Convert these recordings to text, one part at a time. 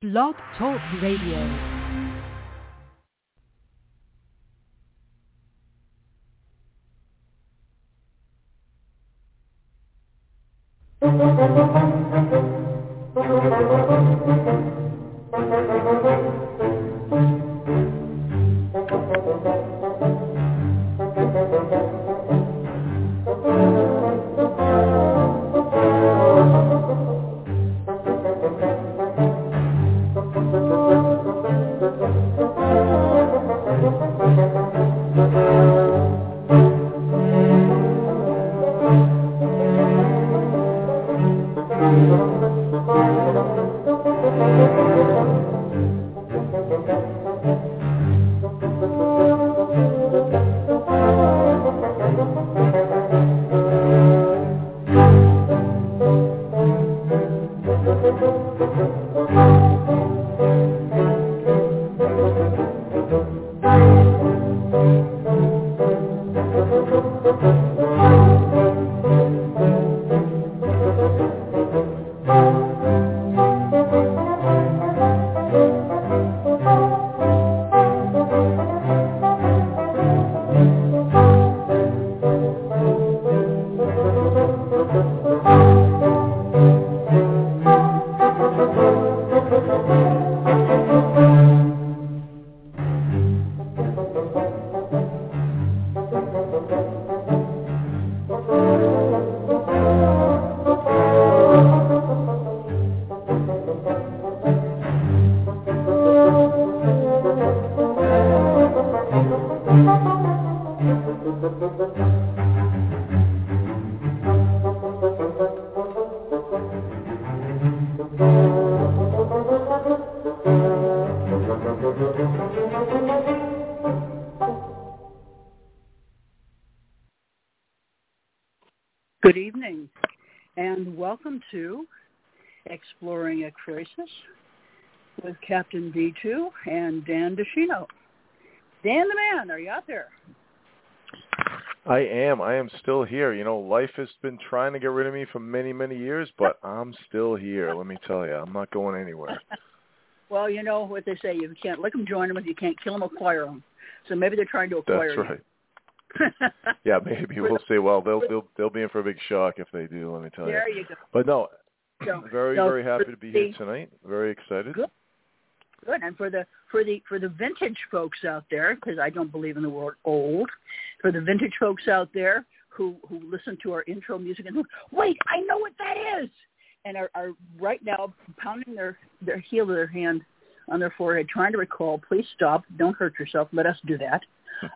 Blog Talk Radio. Good evening, and welcome to Exploring Ekphrasis with Captain V2 and Dan DeShino. Dan the man, are you out there? I am still here. You know, life has been trying to get rid of me for many, many years, but I'm still here, let me tell you. I'm not going anywhere. Well, you know what they say, you can't lick them, join them, if you can't kill them, acquire them. So maybe they're trying to acquire you. That's right. Yeah, maybe we'll see. Well, they'll be in for a big shock if they do. Let me tell you. There you go. But no, very happy to be here tonight. Very excited. Good. And for the vintage folks out there, because I don't believe in the word old, for the vintage folks out there who listen to our intro music and wait, I know what that is, and are right now pounding their heel of their hand on their forehead, trying to recall. Please stop. Don't hurt yourself. Let us do that.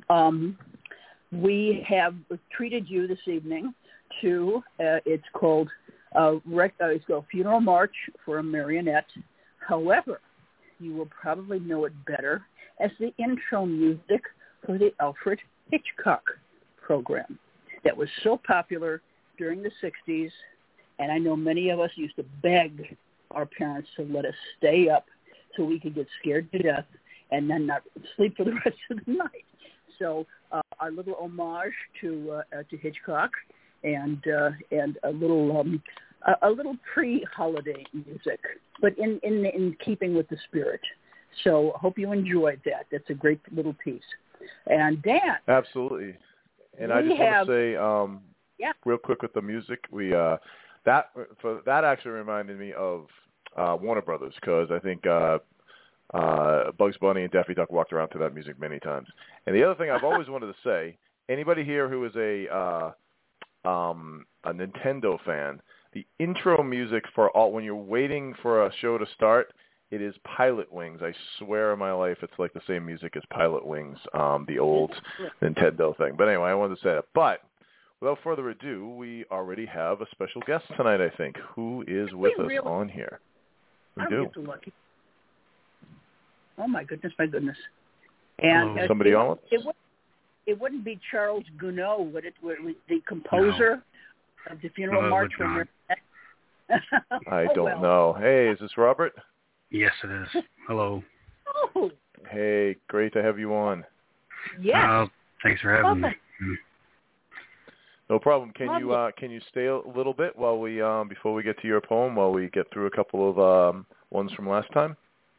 We have treated you this evening to, it's called Funeral March for a Marionette. However, you will probably know it better as the intro music for the Alfred Hitchcock program that was so popular during the 60s, and I know many of us used to beg our parents to let us stay up so we could get scared to death and then not sleep for the rest of the night. So our little homage to Hitchcock and a little pre-holiday music, but in keeping with the spirit. So I hope you enjoyed that. That's a great little piece. And Dan, absolutely. And I just want to say, real quick with the music, that actually reminded me of Warner Brothers, because I think Bugs Bunny and Daffy Duck walked around to that music many times. And the other thing I've always wanted to say, anybody here who is a Nintendo fan, the intro music for when you're waiting for a show to start, it is Pilot Wings. I swear on my life it's like the same music as Pilot Wings, the old Nintendo thing. But anyway, I wanted to say that. But without further ado, we already have a special guest tonight, I think. Who is with us on here? We do. Get so lucky. Oh, my goodness. And somebody on? It wouldn't be Charles Gounod, would it? The composer of the Funeral March for Marionette? I don't know. Hey, is this Robert? Yes, it is. Hello. Oh. Hey, great to have you on. Yes. Thanks for having me. No problem. Can you stay a little bit while we before we get to your poem, while we get through a couple of ones from last time?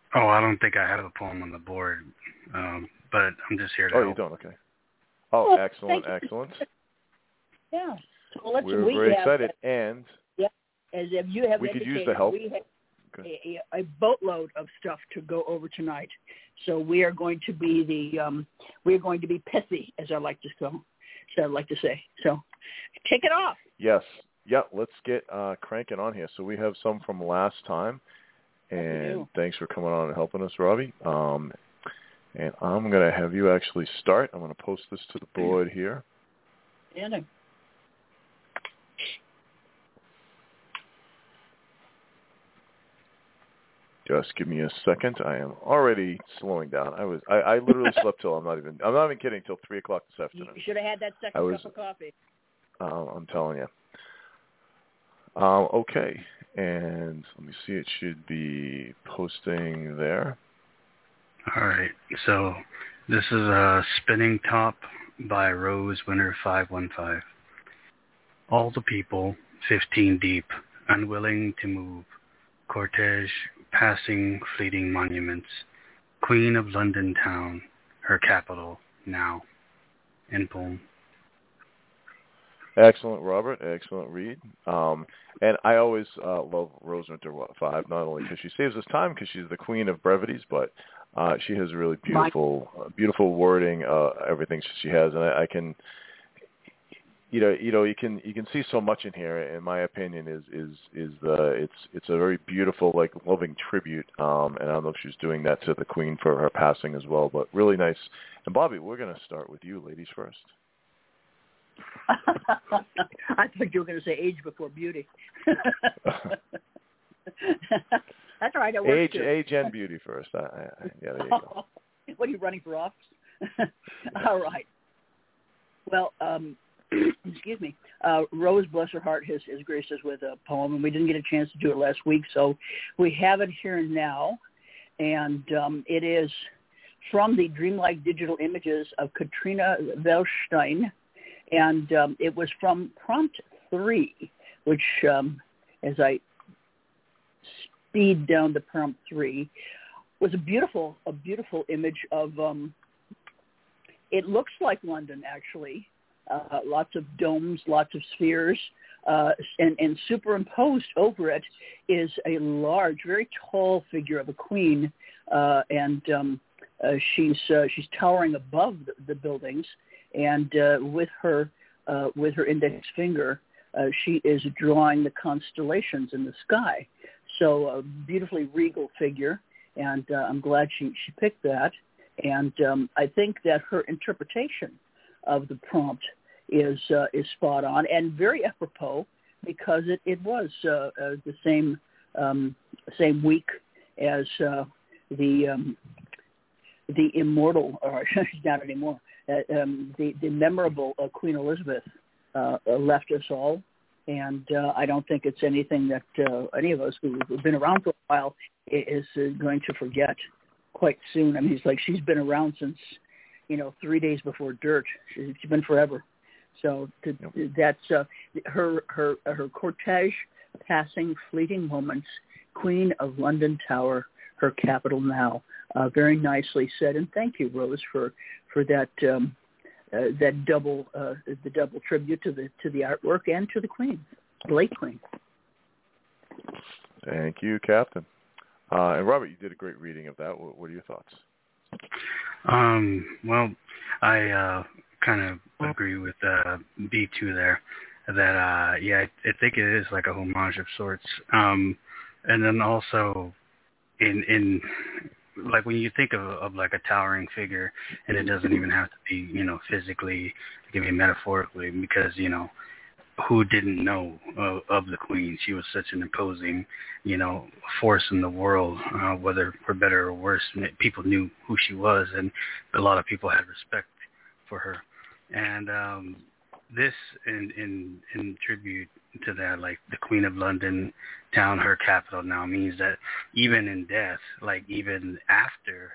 Oh, I don't think I have a poem on the board, but I'm just here to help. You don't? Okay. Oh, excellent. Yeah. So We're very excited. And as if you have we could indicated, use the help. we have a boatload of stuff to go over tonight. So we are going to be pithy, as I like to say. So take it off. Yes. Yeah, let's get cranking on here. So we have some from last time, and thanks for coming on and helping us, Robbie. And I'm going to have you actually start. I'm going to post this to the board here. Anna. Just give me a second. I am already slowing down. I literally slept till I'm not even kidding, till 3:00 this afternoon. You should have had that second cup of coffee. I'm telling you. Okay, and let me see. It should be posting there. All right. So this is Spinning Top by Rose Winter 515. All the people, 15 deep, unwilling to move. Cortege, passing fleeting monuments. Queen of London town, her capital, now. End poem. Excellent, Robert. Excellent read. And I always love Rose Winter 5, not only because she saves us time, because she's the queen of brevities, but she has really beautiful wording, everything she has, and I can, you can see so much in here. In my opinion, it's a very beautiful, like, loving tribute. And I don't know if she's doing that to the queen for her passing as well, but really nice. And Bobby, we're going to start with you, ladies first. I thought you were going to say age before beauty. That's all right. Age and beauty first. Yeah, there you go. What are you running for office? All right. Well, excuse me. Rose, bless her heart, has graced us with a poem, and we didn't get a chance to do it last week, so we have it here now, and it is from the Dreamlike Digital Images of Katrina Velstein. And it was from prompt 3, which, as I speed down to prompt 3, was a beautiful image of. It looks like London, actually. Lots of domes, lots of spheres, and superimposed over it is a large, very tall figure of a queen, and she's towering above the buildings. And with her index finger, she is drawing the constellations in the sky. So a beautifully regal figure, and I'm glad she picked that. And I think that her interpretation of the prompt is spot on and very apropos, because it was the same week as the immortal, or she's not anymore. The memorable Queen Elizabeth left us all, and I don't think it's anything that any of us who've been around for a while is going to forget quite soon. I mean, it's like she's been around since 3 days before dirt. She's been forever. So that's her cortege, passing fleeting moments, Queen of London Tower, her capital now. Very nicely said, and thank you, Rose, for that that double tribute to the artwork and to the Queen, the late Queen. Thank you, Captain. And Robert, you did a great reading of that. What are your thoughts? Well, I kind of agree with B2 there. That I think it is like a homage of sorts. And then also in like when you think of like a towering figure, and it doesn't even have to be physically, it can be metaphorically, because who didn't know of the Queen? She was such an imposing force in the world, whether for better or worse. People knew who she was, and a lot of people had respect for her. And this in tribute to that, like the Queen of London town, her capital now, means that even in death, like even after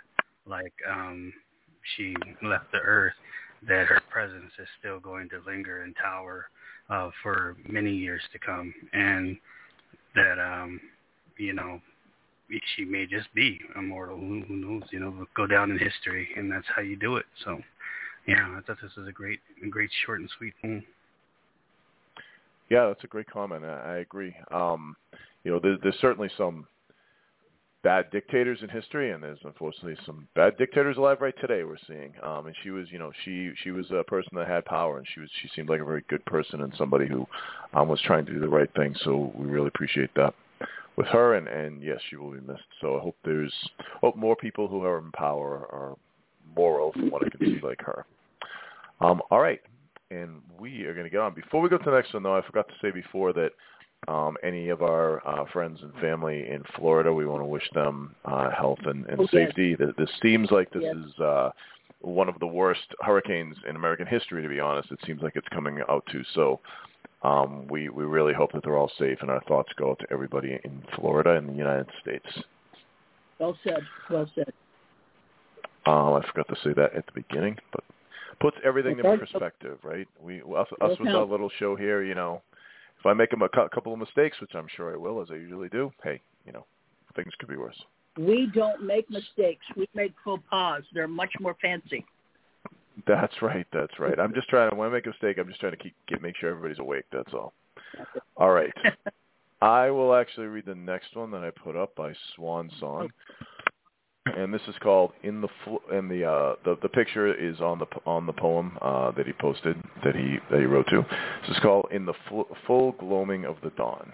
she left the earth, that her presence is still going to linger and tower for many years to come. And that she may just be immortal. Who knows? Go down in history, and that's how you do it. So, yeah, I thought this was a great short and sweet poem. Yeah, that's a great comment. I agree. There's certainly some bad dictators in history, and there's unfortunately some bad dictators alive right today. We're seeing, and she was, she was a person that had power, and she seemed like a very good person and somebody who was trying to do the right thing. So we really appreciate that with her, and yes, she will be missed. So I hope more people who are in power are moral, from what I can see, like her. All right, and we are going to get on. Before we go to the next one, though, I forgot to say before that any of our friends and family in Florida, we want to wish them health and safety. This seems like this is one of the worst hurricanes in American history, to be honest. It seems like it's coming out too. So we really hope that they're all safe, and our thoughts go out to everybody in Florida and the United States. Well said. Well said. I forgot to say that at the beginning, but puts everything in perspective, right? Us with our little show here, if I make a couple of mistakes, which I'm sure I will, as I usually do, hey, things could be worse. We don't make mistakes. We make faux pas. They're much more fancy. That's right. I'm just trying, when I make a mistake, I'm just trying to make sure everybody's awake. That's all. All right. I will actually read the next one that I put up by Swan Song. And this is called the picture is on the poem that he posted, that he wrote to. This is called In the Full Gloaming of the Dawn.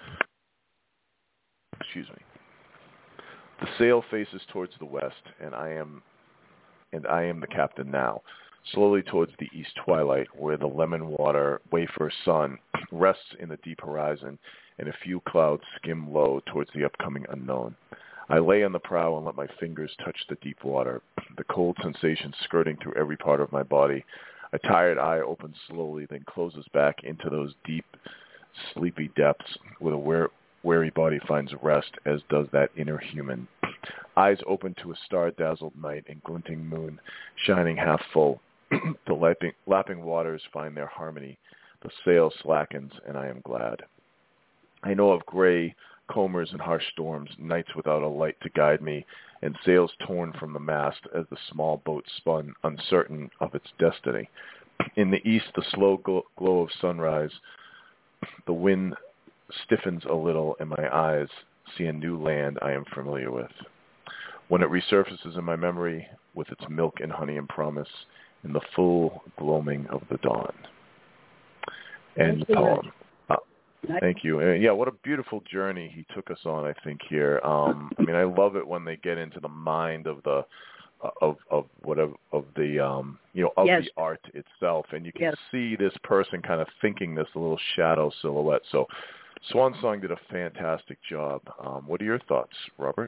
Excuse me. The sail faces towards the west, and I am the captain now, slowly towards the east twilight, where the lemon water wafer sun rests in the deep horizon, and a few clouds skim low towards the upcoming unknown. I lay on the prow and let my fingers touch the deep water, the cold sensation skirting through every part of my body. A tired eye opens slowly, then closes back into those deep, sleepy depths where the weary body finds rest, as does that inner human. Eyes open to a star-dazzled night and glinting moon, shining half full. The lapping waters find their harmony. The sail slackens, and I am glad. I know of gray combers and harsh storms, nights without a light to guide me, and sails torn from the mast as the small boat spun, uncertain of its destiny. In the east, the slow glow of sunrise, the wind stiffens a little, and my eyes see a new land I am familiar with. When it resurfaces in my memory with its milk and honey and promise, in the full gloaming of the dawn. End the poem. Thank you. Yeah, what a beautiful journey he took us on, I think, here. I love it when they get into the mind of the the art itself, and you can see this person kind of thinking this little shadow silhouette. So Swan Song did a fantastic job. What are your thoughts, Robert?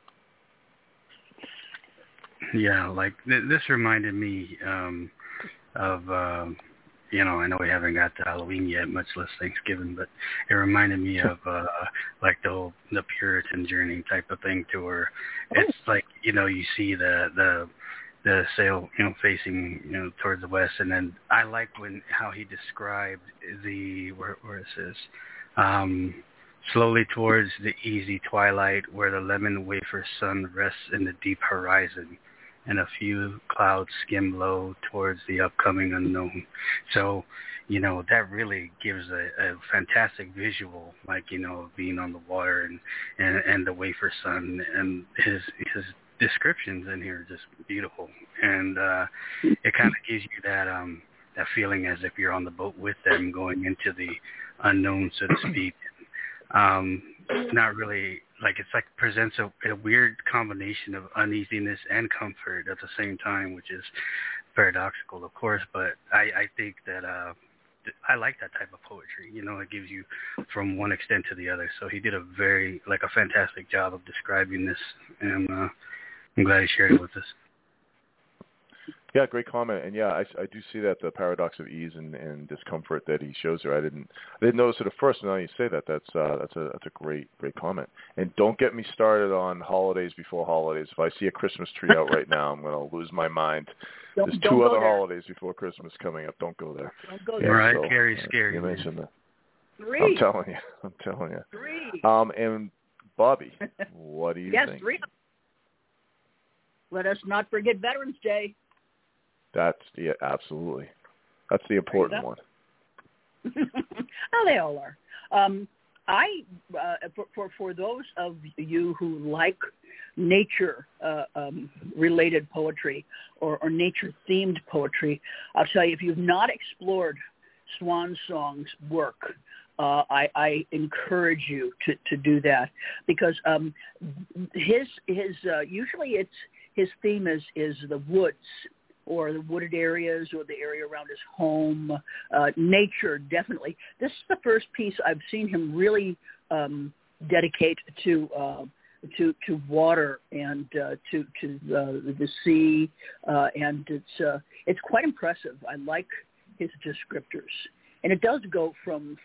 Yeah, this reminded me of I know we haven't got to Halloween yet, much less Thanksgiving, but it reminded me of the Puritan journey type of thing, to where it's like, you see the sail, facing, towards the west, and then I like how he described where it says, slowly towards the easy twilight, where the lemon wafer sun rests in the deep horizon, and a few clouds skim low towards the upcoming unknown. So, that really gives a fantastic visual, being on the water and the wafer sun, and his descriptions in here are just beautiful. And it kind of gives you that feeling as if you're on the boat with them, going into the unknown, so to speak. Not really, it's presents a weird combination of uneasiness and comfort at the same time, which is paradoxical, of course, but I think that I like that type of poetry. It gives you from one extent to the other. So he did a fantastic job of describing this, and I'm glad he shared it with us. Yeah, great comment. And yeah, I do see that, the paradox of ease and discomfort that he shows her. I didn't notice it at first, and now you say that. That's a great comment. And don't get me started on holidays before holidays. If I see a Christmas tree out right now, I'm going to lose my mind. There's two other holidays before Christmas coming up. Don't go there. Don't go there. Right, scary. You mentioned that. 3. I'm telling you. 3. And Bobby, what do you yes, think? 3. Let us not forget Veterans Day. Absolutely. That's the important one. Oh, they all are. For those of you who like nature related poetry or nature themed poetry, I'll tell you, if you've not explored Swan Song's work, I encourage you to do that, because his usually his theme is the woods, or the wooded areas, or the area around his home, nature, definitely. This is the first piece I've seen him really dedicate to water and to the sea, and it's quite impressive. I like his descriptors, and it does go from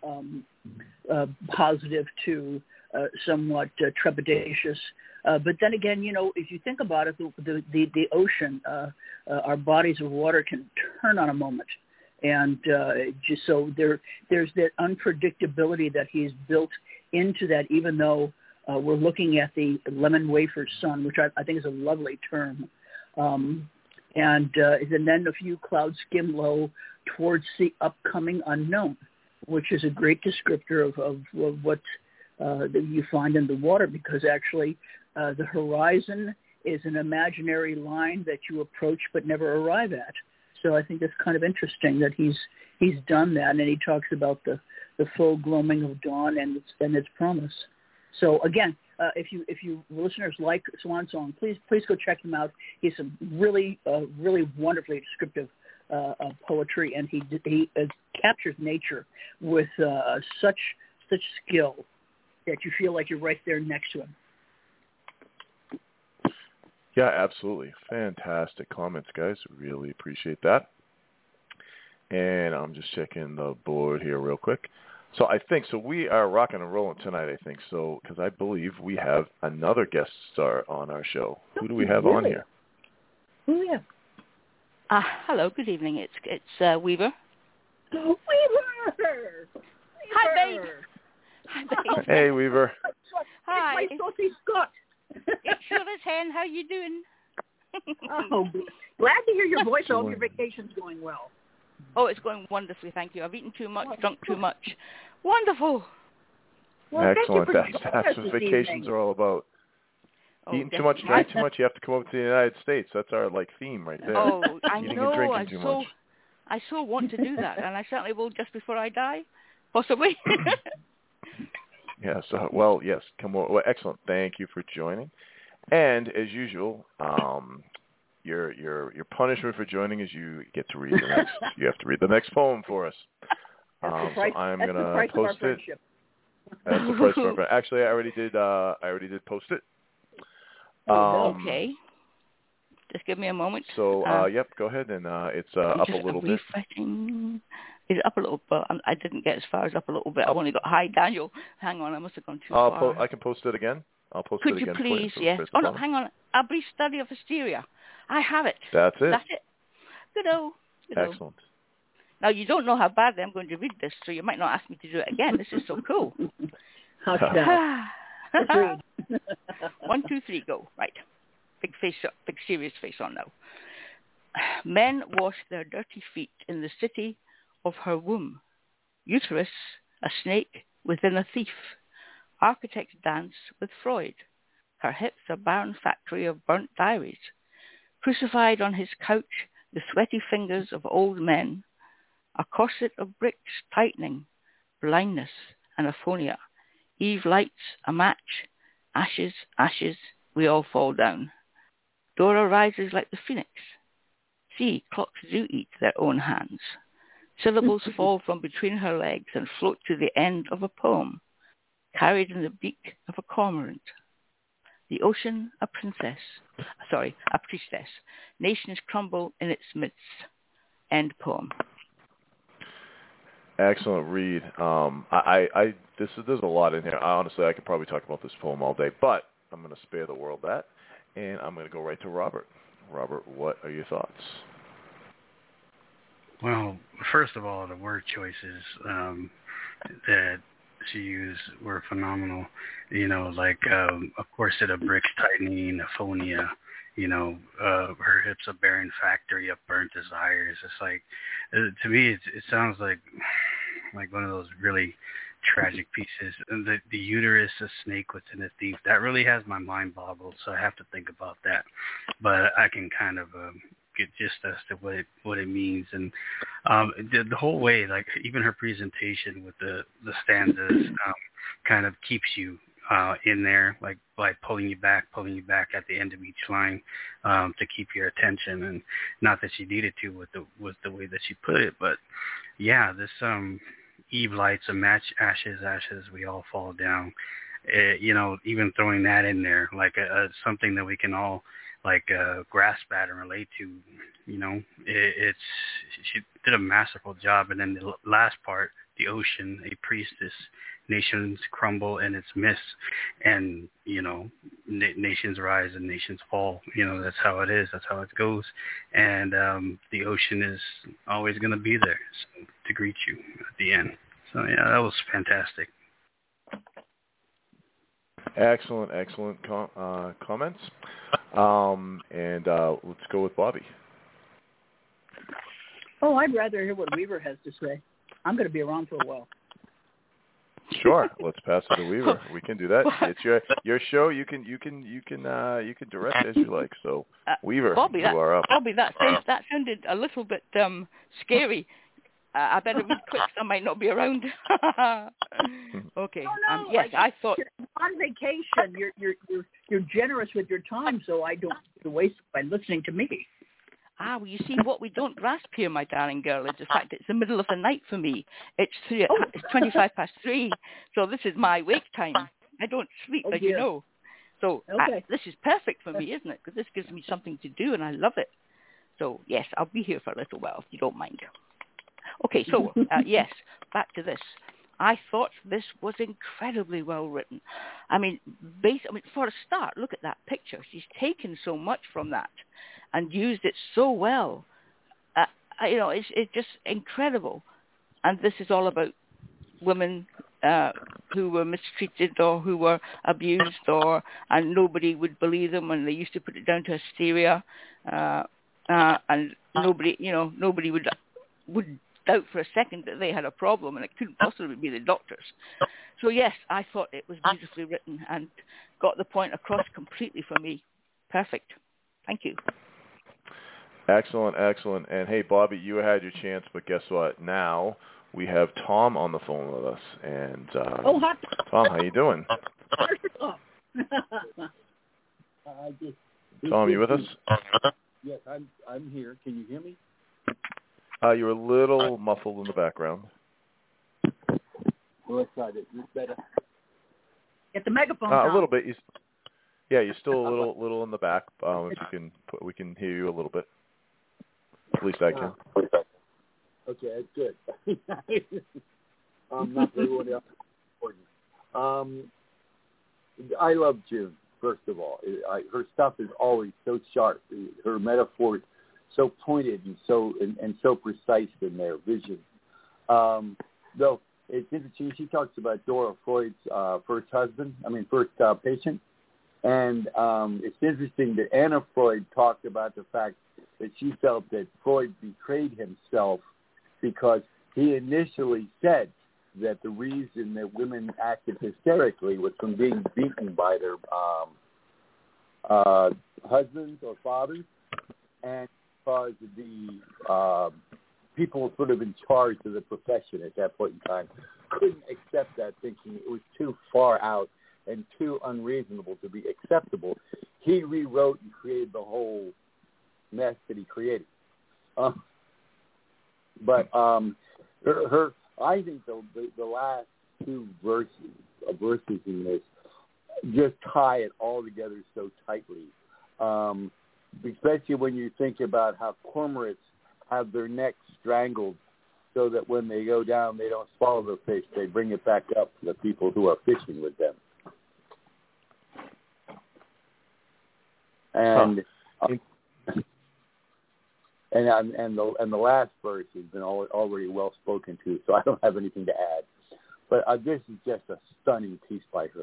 positive to somewhat trepidatious. But then again, if you think about it, the ocean, our bodies of water can turn on a moment. And just so there's that unpredictability that he's built into that, even though we're looking at the lemon wafer sun, which I think is a lovely term. And then a few clouds skim low towards the upcoming unknown, which is a great descriptor of what that you find in the water, because actually the horizon is an imaginary line that you approach but never arrive at. So I think that's kind of interesting that he's done that, and he talks about the full gloaming of dawn and its promise. So again, if you listeners like Swan Song, please go check him out. He's some really wonderfully descriptive poetry, and he captures nature with such skill that you feel like you're right there next to him. Yeah, absolutely. Fantastic comments, guys. Really appreciate that. And I'm just checking the board here real quick. So I think, we are rocking and rolling tonight, I think. So, because I believe we have another guest star on our show. Who do we have on here? Who do we have? Hello, good evening. It's Weaver. Weaver! Hi, babe. Hi, babe. Hey, Weaver. Hi. It's my saucy Scott. It sure is, Hen. How you doing? Oh, glad to hear your voice. I hope your vacation's going well. Oh, it's going wonderfully, thank you. I've eaten too much, drunk too much. Wonderful. Well, excellent. That's what vacations are all about. Eating too much, drank too much, you have to come over to the United States. That's our theme right there. Oh, I Eating know. and drinking too much. I so want to do that, and I certainly will just before I die, possibly. Yeah, so, yes, come on. Well, excellent. Thank you for joining. And as usual, your punishment for joining is you get to read you have to read the next poem for us. So I'm going to post it. That's the price of our Actually, I already did post it. Okay. Just give me a moment. So, yep, go ahead, and it's up a little bit. Is it up a little bit? I didn't get as far as up a little bit. I've only got hi, Daniel. Hang on, I must have gone too far. I can post it again. I'll post Could it again. Could you please, yes. Oh, no, hang on. A brief study of hysteria. I have it. That's it. Good-o. Excellent. Now, you don't know how badly I'm going to read this, so you might not ask me to do it again. This is so cool. Hush down. 1, 2, 3, go. Right. Big face up, big serious face on now. Men wash their dirty feet in the city of her womb. Uterus, a snake within a thief. Architects dance with Freud. Her hips a barren factory of burnt diaries. Crucified on his couch, the sweaty fingers of old men. A corset of bricks tightening. Blindness and aphonia. Eve lights a match. Ashes, ashes, we all fall down. Dora rises like the phoenix. See, clocks do eat their own hands. Syllables fall from between her legs and float to the end of a poem, carried in the beak of a cormorant. The ocean, a priestess. Nations crumble in its midst. End poem. Excellent read. There's a lot in here. Honestly, I could probably talk about this poem all day, but I'm going to spare the world that, and I'm going to go right to Robert. Robert, what are your thoughts? Well, first of all, the word choices that she used were phenomenal. Like a corset of bricks tightening, aphonia. Her hips a bearing factory of burnt desires. It's like, to me, it sounds like one of those really tragic pieces. And the uterus, a snake within a thief. That really has my mind boggled. So I have to think about that. But I can kind of get just as to what it means, and the whole way, like even her presentation with the stanzas, kind of keeps you in there, like by pulling you back at the end of each line to keep your attention. And not that she needed to with the way that she put it, but yeah, this Eve lights a match, ashes, we all fall down. Even throwing that in there, like something that we can all grasp at and relate to. She did a masterful job. And then the last part, the ocean, a priestess, nations crumble in its mist, and nations rise and nations fall. That's how it is. That's how it goes. And the ocean is always going to be there to greet you at the end. So yeah, that was fantastic. Excellent comments. And let's go with Bobby. Oh, I'd rather hear what Weaver has to say. I'm going to be around for a while. Sure, let's pass it to Weaver. We can do that. It's your show. You can direct as you like. So Weaver, Bobby, you are up. Bobby, that sounded a little bit scary. I better read quick, so I might not be around. Okay. Oh, no, yes, I thought you're on vacation. You're generous with your time, so I don't have to waste it by listening to me. Well, you see, what we don't grasp here, my darling girl, is the fact it's the middle of the night for me. It's 25 past 3, so this is my wake time. I don't sleep, as you know. So this is perfect for me, isn't it? Because this gives me something to do, and I love it. So, yes, I'll be here for a little while, if you don't mind. Okay, so, yes, back to this. I thought this was incredibly well written. For a start, look at that picture. She's taken so much from that and used it so well. It's just incredible. And this is all about women who were mistreated or who were abused, and nobody would believe them, and they used to put it down to hysteria, and nobody would doubt for a second that they had a problem, and it couldn't possibly be the doctors. So yes, I thought it was beautifully written and got the point across completely for me. Perfect. Thank you. Excellent. And hey, Bobby, you had your chance, but guess what? Now we have Tom on the phone with us. And Tom, how you doing? Tom, you with us? Yes, I'm here. Can you hear me? You're a little muffled in the background. Well, let's try this. Is this better? Get the megaphone, Tom. A little bit. You're still a little in the back. If you can, we can hear you a little bit. At least I can. Okay, that's good. Not for everyone else. I love June. First of all, her stuff is always so sharp. Her metaphors so pointed and so precise in their vision. Though it's interesting, she talks about Dora Freud's first patient, and it's interesting that Anna Freud talked about the fact that she felt that Freud betrayed himself because he initially said that the reason that women acted hysterically was from being beaten by their husbands or fathers, and because the people sort of in charge of the profession at that point in time couldn't accept that, thinking it was too far out and too unreasonable to be acceptable. He rewrote and created the whole mess that he created. But I think the last two verses in this just tie it all together so tightly. Especially when you think about how cormorants have their necks strangled so that when they go down, they don't swallow the fish. They bring it back up to the people who are fishing with them. And the last verse has been already well spoken to, so I don't have anything to add. But this is just a stunning piece by her.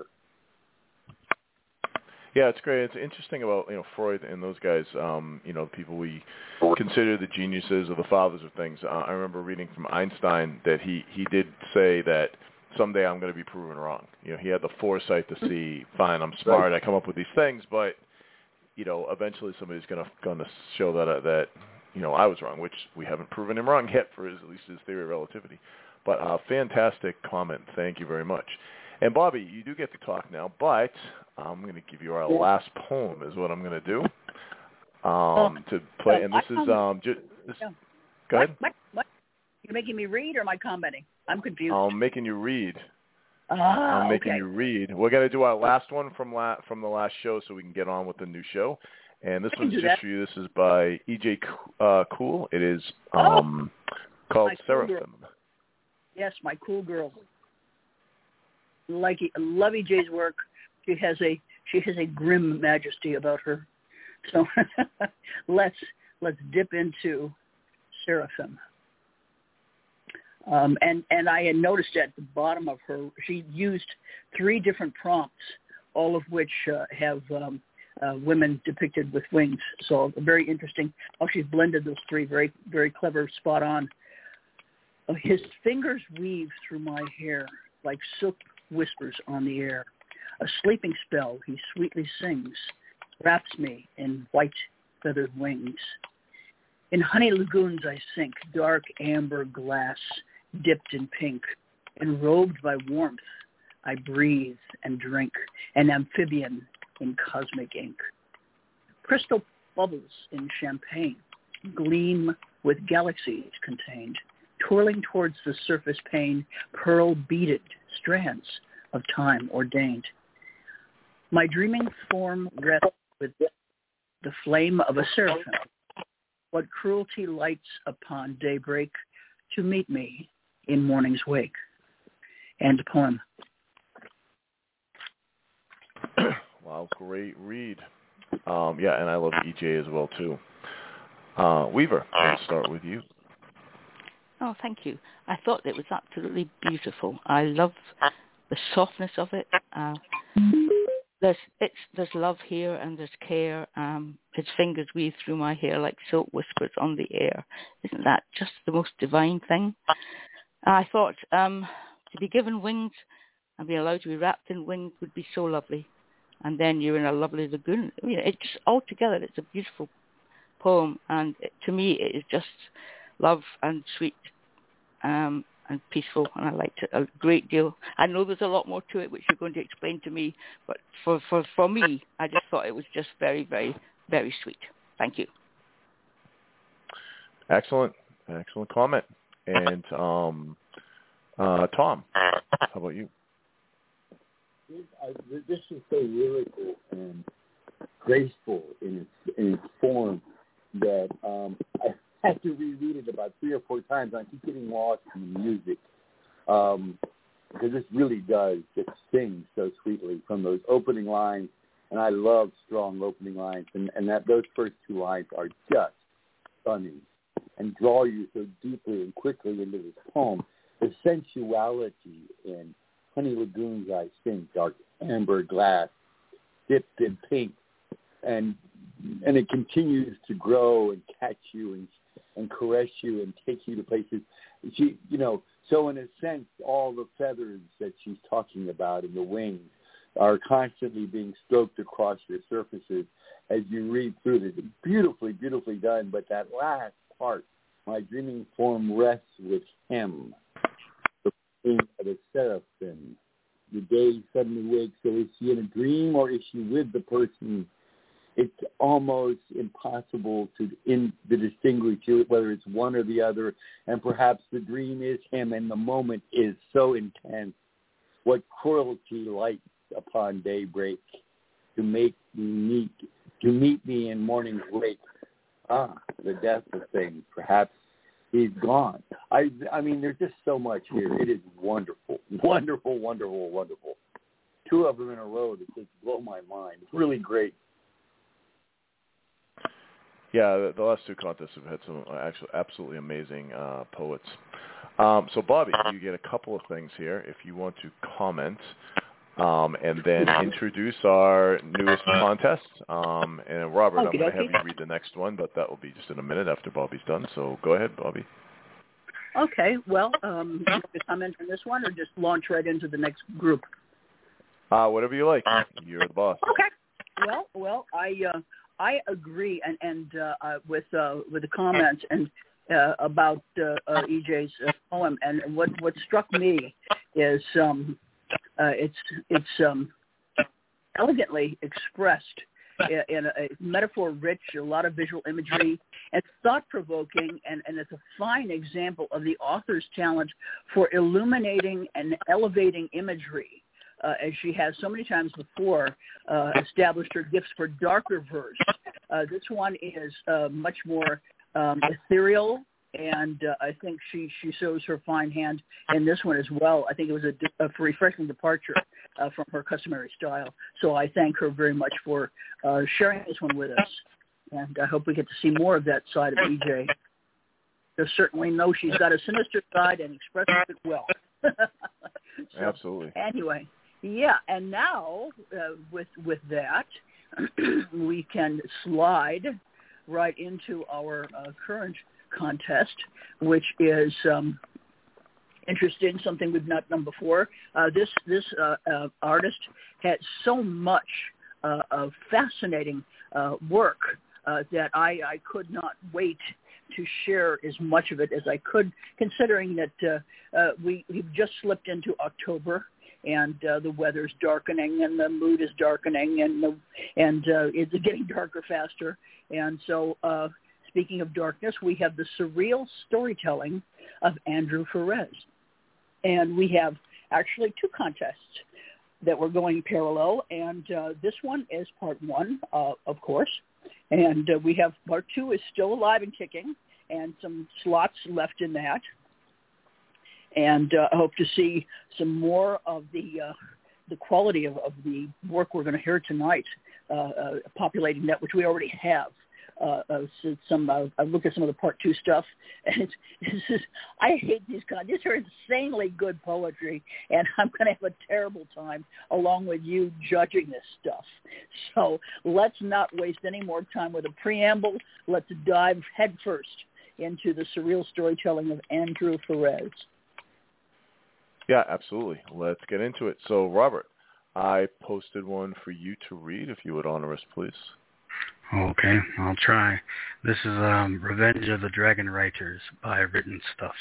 Yeah, it's great. It's interesting about Freud and those guys. People we consider the geniuses or the fathers of things. I remember reading from Einstein that he did say that someday I'm going to be proven wrong. He had the foresight to see, fine, I'm smart, I come up with these things, but eventually somebody's going to show that I was wrong, which we haven't proven him wrong yet for at least his theory of relativity. But fantastic comment. Thank you very much. And Bobby, you do get to talk now, but I'm going to give you our last poem is what I'm going to do to play. And this is go ahead. What? You're making me read or am I commenting? I'm confused. I'm making you read. I'm making you read. We're going to do our last one from the last show so we can get on with the new show. And this one's just for you. This is by E.J. Cool. It is called Seraphim. Yes, my cool girl. Love EJ's work. She has a grim majesty about her. So let's dip into Seraphim. And I had noticed at the bottom of her, she used 3 different prompts, all of which have women depicted with wings. So very interesting how she's blended those 3. Very, very clever, spot on. His fingers weave through my hair like silk whispers on the air. A sleeping spell he sweetly sings, wraps me in white feathered wings. In honey lagoons I sink, dark amber glass, dipped in pink. Enrobed by warmth, I breathe and drink, an amphibian in cosmic ink. Crystal bubbles in champagne gleam with galaxies contained, twirling towards the surface pane, pearl-beaded strands of time ordained. My dreaming form rests with the flame of a seraphim. What cruelty lights upon daybreak to meet me in morning's wake. End poem. Wow, great read. And I love EJ as well, too. Weaver, let's start with you. Oh, thank you. I thought it was absolutely beautiful. I love the softness of it. There's love here and there's care. His fingers weave through my hair like silk whispers on the air. Isn't that just the most divine thing? I thought to be given wings and be allowed to be wrapped in wings would be so lovely. And then you're in a lovely lagoon. It's just altogether, it's a beautiful poem. And to me, it is just love and sweet and peaceful, and I liked it a great deal. I know there's a lot more to it, which you're going to explain to me, but for me, I just thought it was just very, very, very sweet. Thank you. Excellent comment. And Tom, how about you? This is so lyrical and graceful in its form that I had to reread it about 3 or 4 times. I keep getting lost in the music because this really does just sing so sweetly from those opening lines, and I love strong opening lines, and that those first 2 lines are just stunning and draw you so deeply and quickly into this poem. The sensuality in honey lagoons I sink, dark amber glass, dipped in pink, and it continues to grow and catch you and caress you and take you to places. So in a sense, all the feathers that she's talking about in the wings are constantly being stroked across your surfaces as you read through this. Beautifully, beautifully done. But that last part, my dreaming form rests with him, the king of the seraphim. The day suddenly wakes, so is she in a dream or is she with the person? It's almost impossible to distinguish whether it's one or the other, and perhaps the dream is him, and the moment is so intense. What cruelty lights upon daybreak to meet me in morning's wake. The death of things. Perhaps he's gone. I mean, there's just so much here. It is wonderful, wonderful, wonderful, wonderful. 2 of them in a row that just blow my mind. It's really great. Yeah, the last 2 contests have had some actually absolutely amazing poets. So, Bobby, you get a couple of things here if you want to comment and then introduce our newest contest. And, Robert, I'm going to have you read the next one, but that will be just in a minute after Bobby's done. So go ahead, Bobby. Okay. Well, you want to comment on this one or just launch right into the next group? Whatever you like. You're the boss. Okay. Well, I agree and with the comments and about EJ's poem, and what struck me is it's elegantly expressed in a metaphor-rich, a lot of visual imagery, and thought-provoking, and it's a fine example of the author's talent for illuminating and elevating imagery. As she has so many times before established her gifts for darker verse. This one is much more ethereal, and I think she shows her fine hand in this one as well. I think it was a refreshing departure from her customary style. So I thank her very much for sharing this one with us, and I hope we get to see more of that side of EJ. There's certainly know she's got a sinister side and expresses it well. So, absolutely. Anyway. Yeah, and now with that, we can slide right into our current contest, which is interesting, something we've not done before. This artist had so much of fascinating work that I could not wait to share as much of it as I could, considering that we've just slipped into October. And the weather's darkening, and the mood is darkening, and it's getting darker faster. And so, speaking of darkness, we have the surreal storytelling of Andrew Ferrez, and we have actually two contests that were going parallel. And this one is part one, of course, and we have part two is still alive and kicking, and some slots left in that. And I hope to see some more of the quality of the work we're going to hear tonight, populating that, which we already have. I look at some of the part two stuff, and it's just, I hate these kinds. These are insanely good poetry, and I'm going to have a terrible time along with you judging this stuff. So let's not waste any more time with a preamble. Let's dive headfirst into the surreal storytelling of Andrew Ferrez. Yeah, absolutely. Let's get into it. So, Robert, I posted one for you to read, if you would honor us, please. Okay, I'll try. This is Revenge of the Dragon Writers by Written Stuffs.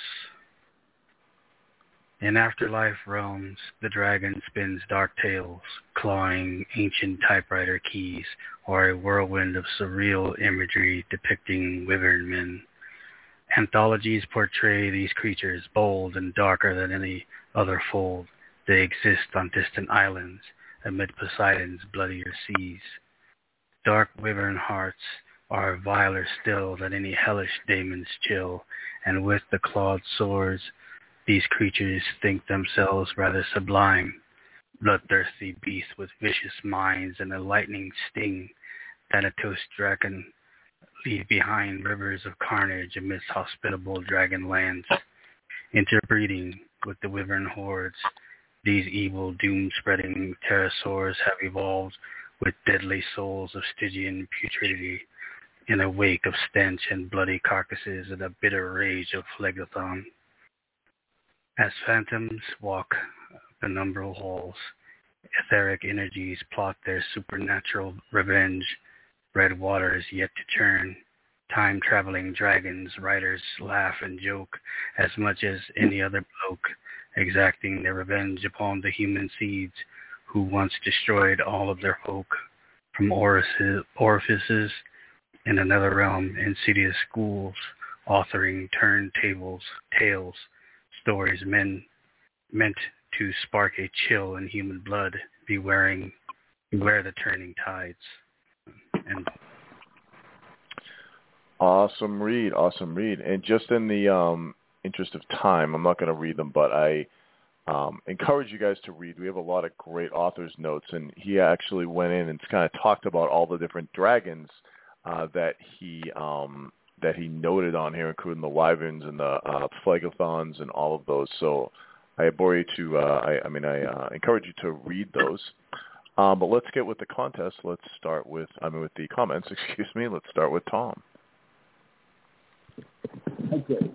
In afterlife realms, the dragon spins dark tales, clawing ancient typewriter keys, or a whirlwind of surreal imagery depicting wyvern men. Anthologies portray these creatures bold and darker than any other fold. They exist on distant islands, amid Poseidon's bloodier seas. Dark wyvern hearts are viler still than any hellish daemon's chill, and with the clawed swords, these creatures think themselves rather sublime, bloodthirsty beasts with vicious minds and a lightning sting. Thanatos dragon leave behind rivers of carnage amidst hospitable dragon lands. Interbreeding with the wyvern hordes, these evil doom-spreading pterosaurs have evolved with deadly souls of Stygian putridity, in a wake of stench and bloody carcasses and a bitter rage of Phlegethon. As phantoms walk penumbral halls, etheric energies plot their supernatural revenge. Red waters yet to churn. Time-traveling dragons, riders laugh and joke as much as any other bloke, exacting their revenge upon the human seeds who once destroyed all of their folk. From orifices in another realm, insidious schools, authoring turntables, tales, stories meant to spark a chill in human blood, beware the turning tides. And Awesome read. And just in the interest of time, I'm not going to read them, but I encourage you guys to read. We have a lot of great author's notes, and he actually went in and kind of talked about all the different dragons that he that he noted on here, including the Wyverns and the Phlegethons and all of those. So I bore you to, I encourage you to read those. But let's get with the contest. Let's start with the comments, excuse me. Let's start with Tom. Okay.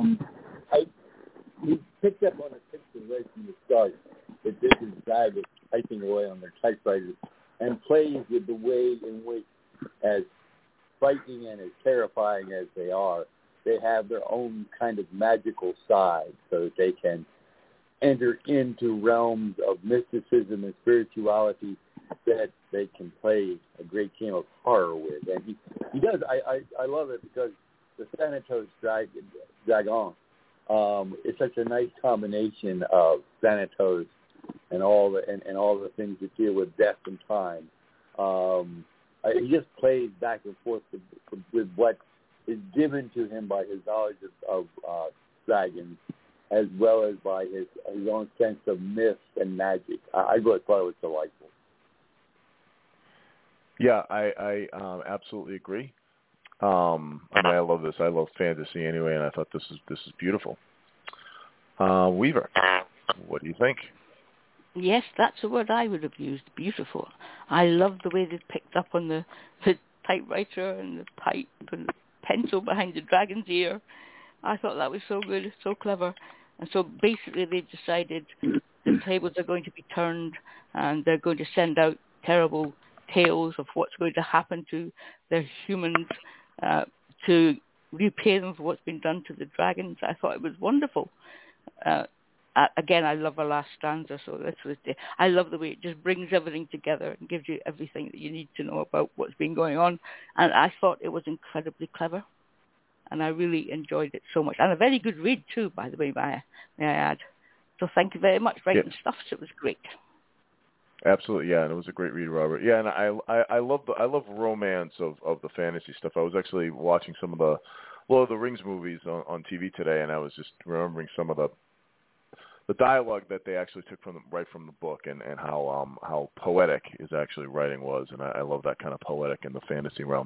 We picked up on a picture right from the start that this is Daggett typing away on their typewriter and plays with the way in which, as frightening and as terrifying as they are, they have their own kind of magical side so that they can enter into realms of mysticism and spirituality that they can play a great game of horror with. And he does. I love it because the Thanatos Dragon is such a nice combination of Thanatos and all the things that deal with death and time. He just plays back and forth with what is given to him by his knowledge of dragons, as well as by his own sense of myth and magic. I really thought it was delightful. Yeah, I absolutely agree. I love this. I love fantasy anyway, and I thought this is beautiful. Weaver, what do you think? Yes, that's the word I would have used. Beautiful. I love the way they picked up on the typewriter and the pipe and the pencil behind the dragon's ear. I thought that was so good, so clever. And so basically they've decided the tables are going to be turned and they're going to send out terrible tales of what's going to happen to their humans to repay them for what's been done to the dragons. I thought it was wonderful. Again, I love our last stanza, so I love the way it just brings everything together and gives you everything that you need to know about what's been going on. And I thought it was incredibly clever, and I really enjoyed it so much. And a very good read too, by the way, may I add. So thank you very much for writing stuff. So it was great. Absolutely, yeah, and it was a great read, Robert. Yeah, and I love romance of the fantasy stuff. I was actually watching some of the Lord of the Rings movies on TV today, and I was just remembering some of the dialogue that they actually took right from the book, and how poetic his actually writing was, and I love that kind of poetic in the fantasy realm.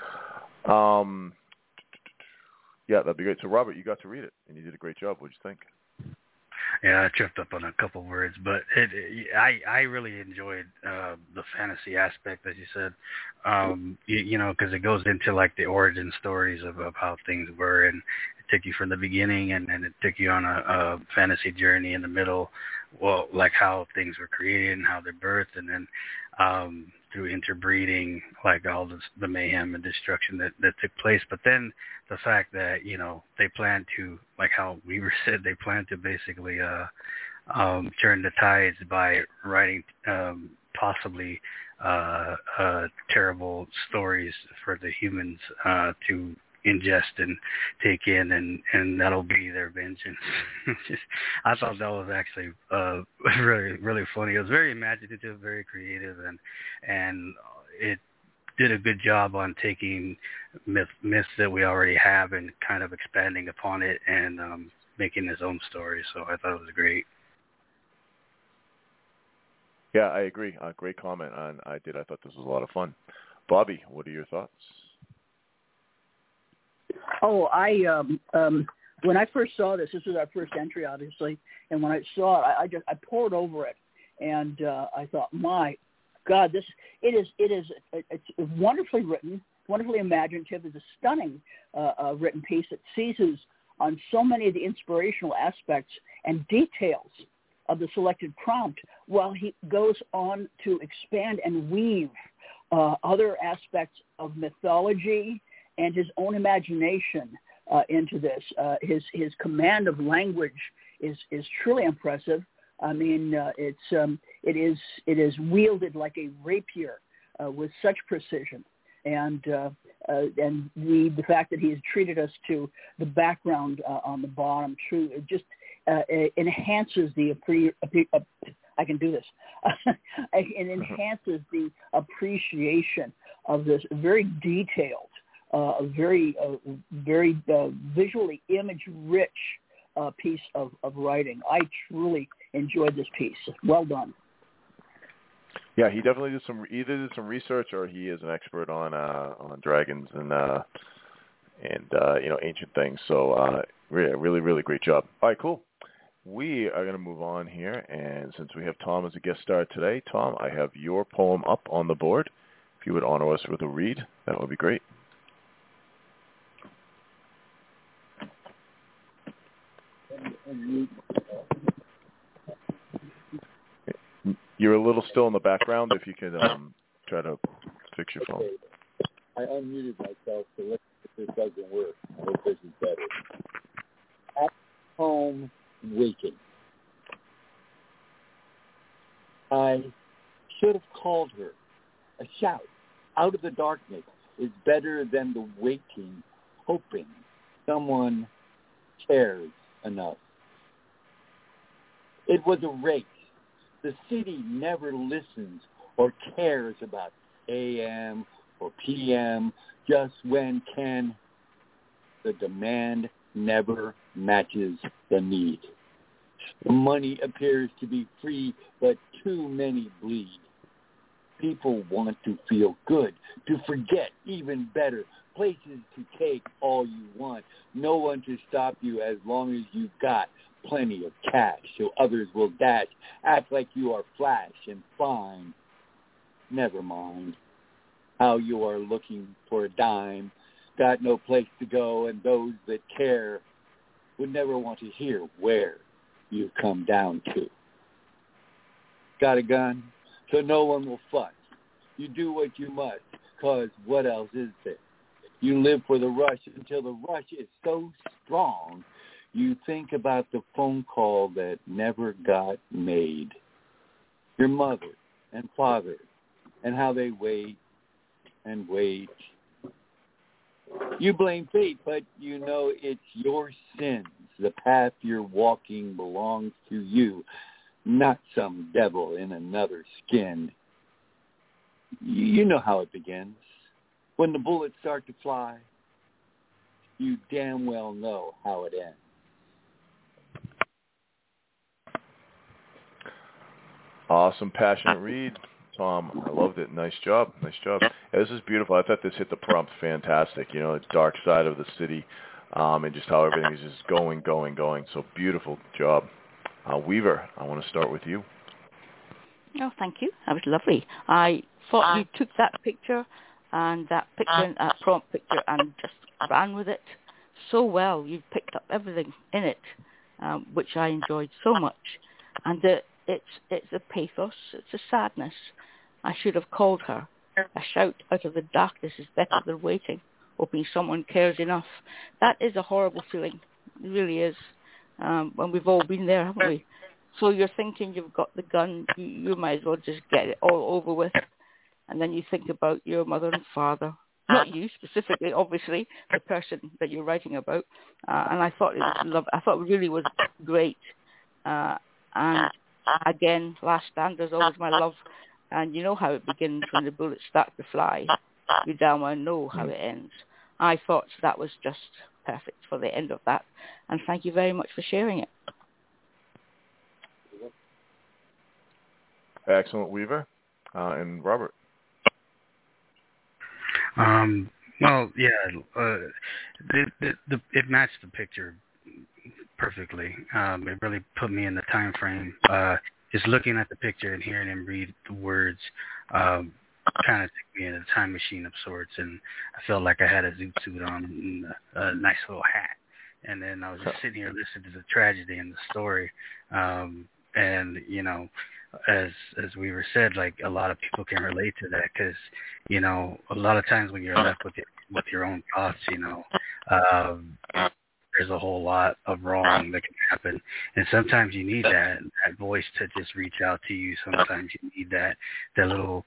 Yeah, that'd be great. So, Robert, you got to read it, and you did a great job. What'd you think? Yeah, I tripped up on a couple words, but I really enjoyed the fantasy aspect, as you said, because it goes into like the origin stories of how things were, and it took you from the beginning, and it took you on a fantasy journey in the middle, well, like how things were created and how they're birthed, and then through interbreeding, like all the mayhem and destruction that took place. But then the fact that, they plan to, like how Weaver said, they plan to basically turn the tides by writing possibly terrible stories for the humans to ingest and take in, and that'll be their vengeance. I thought that was actually really, really funny. It was very imaginative, very creative, and it did a good job on taking myths that we already have and kind of expanding upon it and making his own story. So I thought it was great. Yeah, I agree. Great comment. I thought this was a lot of fun. Bobby, what are your thoughts? Oh, when I first saw this was our first entry, obviously, and when I saw it, I pored over it, and I thought, my God, it's wonderfully written, wonderfully imaginative. It's a stunning written piece that seizes on so many of the inspirational aspects and details of the selected prompt, while he goes on to expand and weave other aspects of mythology and his own imagination into this. His command of language is truly impressive. I mean, it is wielded like a rapier with such precision, and the fact that he has treated us to the background on the bottom, it just enhances the I can do this. It enhances the appreciation of this very detailed, very visually image-rich piece of writing. I truly enjoyed this piece. Well done. Yeah, he definitely did some research, or he is an expert on dragons, and ancient things. So really, really great job. All right, cool. We are going to move on here, and since we have Tom as a guest star today, Tom, I have your poem up on the board. If you would honor us with a read, that would be great. You're a little still in the background. If you could try to fix your phone. I unmuted myself, so let's see if this doesn't work. I hope this is better. At home, waking. I should have called her. A shout out of the darkness is better than the waiting, hoping someone cares enough. It was a race. The city never listens or cares about AM or PM, just when can. The demand never matches the need. The money appears to be free, but too many bleed. People want to feel good, to forget even better, places to take all you want, no one to stop you as long as you've got plenty of cash, so others will dash, act like you are flash and fine. Never mind how you are looking for a dime, got no place to go, and those that care would never want to hear where you've come down to. Got a gun? So no one will fuss. You do what you must, 'cause what else is there? You live for the rush until the rush is so strong, you think about the phone call that never got made. Your mother and father, and how they wait and wait. You blame fate, but you know it's your sins. The path you're walking belongs to you, not some devil in another skin. You know how it begins. When the bullets start to fly, you damn well know how it ends. Awesome, passionate read, Tom. I loved it. Nice job. Yeah, this is beautiful. I thought this hit the prompt fantastic. The dark side of the city, and just how everything is just going. So beautiful job. Weaver, I want to start with you. Oh, thank you. That was lovely. I thought you took that picture and that prompt picture and just ran with it so well. You picked up everything in it, which I enjoyed so much. And it's a pathos, it's a sadness. I should have called her. A shout out of the darkness is better than waiting, hoping someone cares enough. That is a horrible feeling. It really is. When we've all been there, haven't we? So you're thinking you've got the gun, you might as well just get it all over with. And then you think about your mother and father. Not you specifically, obviously, the person that you're writing about. And I thought it really was great. And again, last stanza is always my love. And you know how it begins when the bullets start to fly. You damn well know how it ends. I thought that was just perfect for the end of that. And thank you very much for sharing it. Excellent, Weaver. And Robert. Well, yeah, it matched the picture perfectly. It really put me in the time frame. Just looking at the picture and hearing him read the words kind of took me in a time machine of sorts, and I felt like I had a zoot suit on and a nice little hat. And then I was just sitting here listening to the tragedy and the story. And, as Weaver said, like a lot of people can relate to that because, a lot of times when you're left with your own thoughts, there's a whole lot of wrong that can happen. And sometimes you need that voice to just reach out to you. Sometimes you need that little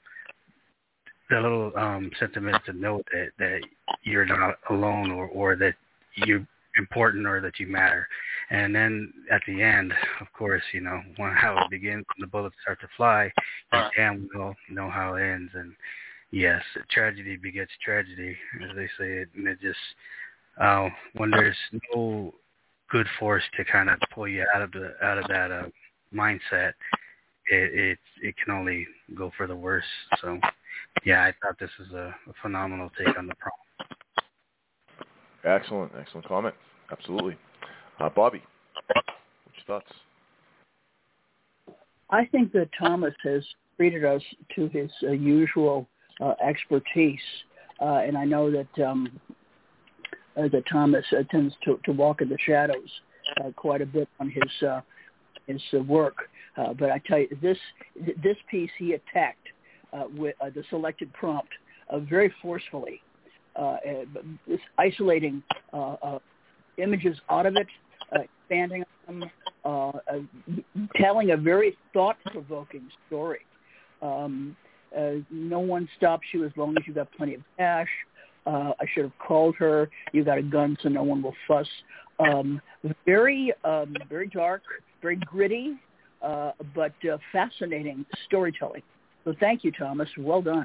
sentiment to know that you're not alone or that you're important or that you matter. And then at the end, of course, how it begins, when the bullets start to fly, you damn well know how it ends. And yes, tragedy begets tragedy, as they say it. And it just, when there's no good force to kind of pull you out of that mindset, it can only go for the worse. So, yeah, I thought this was a phenomenal take on the problem. Excellent comment. Absolutely. Bobby, what's your thoughts? I think that Thomas has treated us to his usual expertise, and I know that Thomas tends to walk in the shadows quite a bit on his work. But I tell you, this piece he attacked with the selected prompt very forcefully, isolating images out of it, expanding on them, telling a very thought-provoking story. No one stops you as long as you got plenty of cash. I should have called her. You got a gun, so no one will fuss. Very dark, very gritty, but fascinating storytelling. So thank you, Thomas. Well done.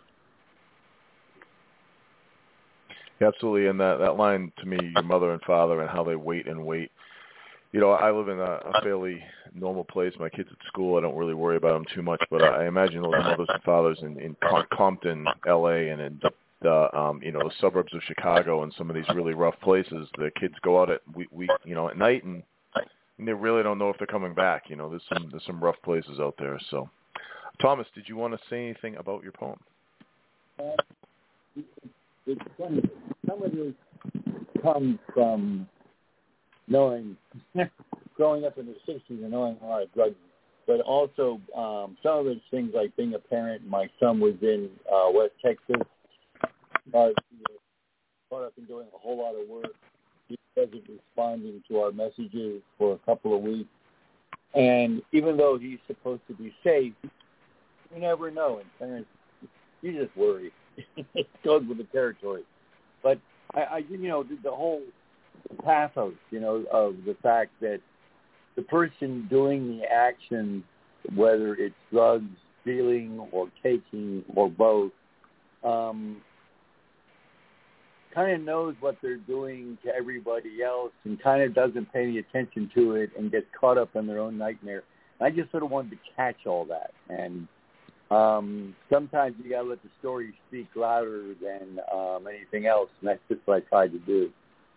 Yeah, absolutely. And that line to me, your mother and father and how they wait and wait. You know, I live in a fairly normal place. My kids at school, I don't really worry about them too much, but I imagine those mothers and fathers in Compton, L.A., and in the suburbs of Chicago and some of these really rough places, the kids go out at at night and they really don't know if they're coming back. You know, there's some rough places out there. So, Thomas, did you want to say anything about your poem? It's funny. Some of this comes from growing up in the 60s and knowing a lot of drugs, but also some of it's things like being a parent. My son was in West Texas. He was caught up in doing a whole lot of work. He wasn't responding to our messages for a couple of weeks. And even though he's supposed to be safe, you never know. And parents, you just worry. It goes with the territory. But I the whole pathos, of the fact that the person doing the action, whether it's drugs, stealing, or taking, or both, kind of knows what they're doing to everybody else and kind of doesn't pay any attention to it and gets caught up in their own nightmare. I just sort of wanted to catch all that. And sometimes you got to let the story speak louder than anything else, and that's just what I tried to do.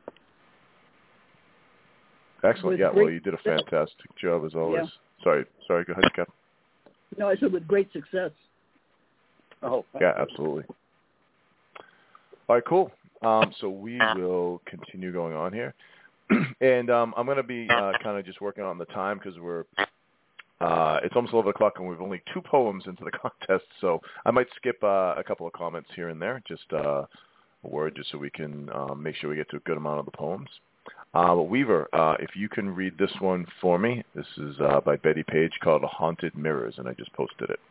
Excellent. Yeah, well, you did a fantastic job as always. Yeah. Sorry, go ahead, Captain. No, I said with great success. Oh, yeah, absolutely. All right, cool. So we will continue going on here. And I'm going to be kind of just working on the time because it's almost 11 o'clock and we've only 2 poems into the contest. So I might skip a couple of comments here and there, just a word just so we can make sure we get to a good amount of the poems. But Weaver, if you can read this one for me. This is by Betty Page called Haunted Mirrors, and I just posted it.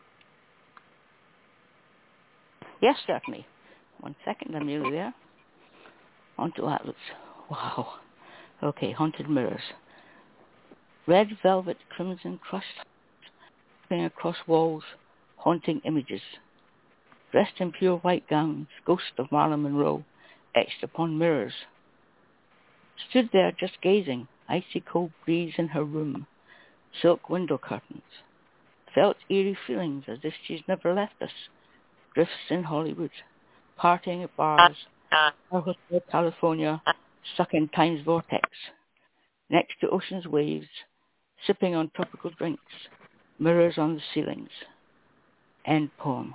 Yes, certainly. 1 second, I'm nearly there. Onto Atlas. Wow. Okay, Haunted Mirrors. Red velvet, crimson crushed, flipping across walls, haunting images. Dressed in pure white gowns, ghost of Marilyn Monroe, etched upon mirrors. Stood there just gazing, icy cold breeze in her room, silk window curtains. Felt eerie feelings as if she's never left us. Drifts in Hollywood, partying at bars, her hotel California, stuck in time's vortex. Next to ocean's waves, sipping on tropical drinks, mirrors on the ceilings. End poem.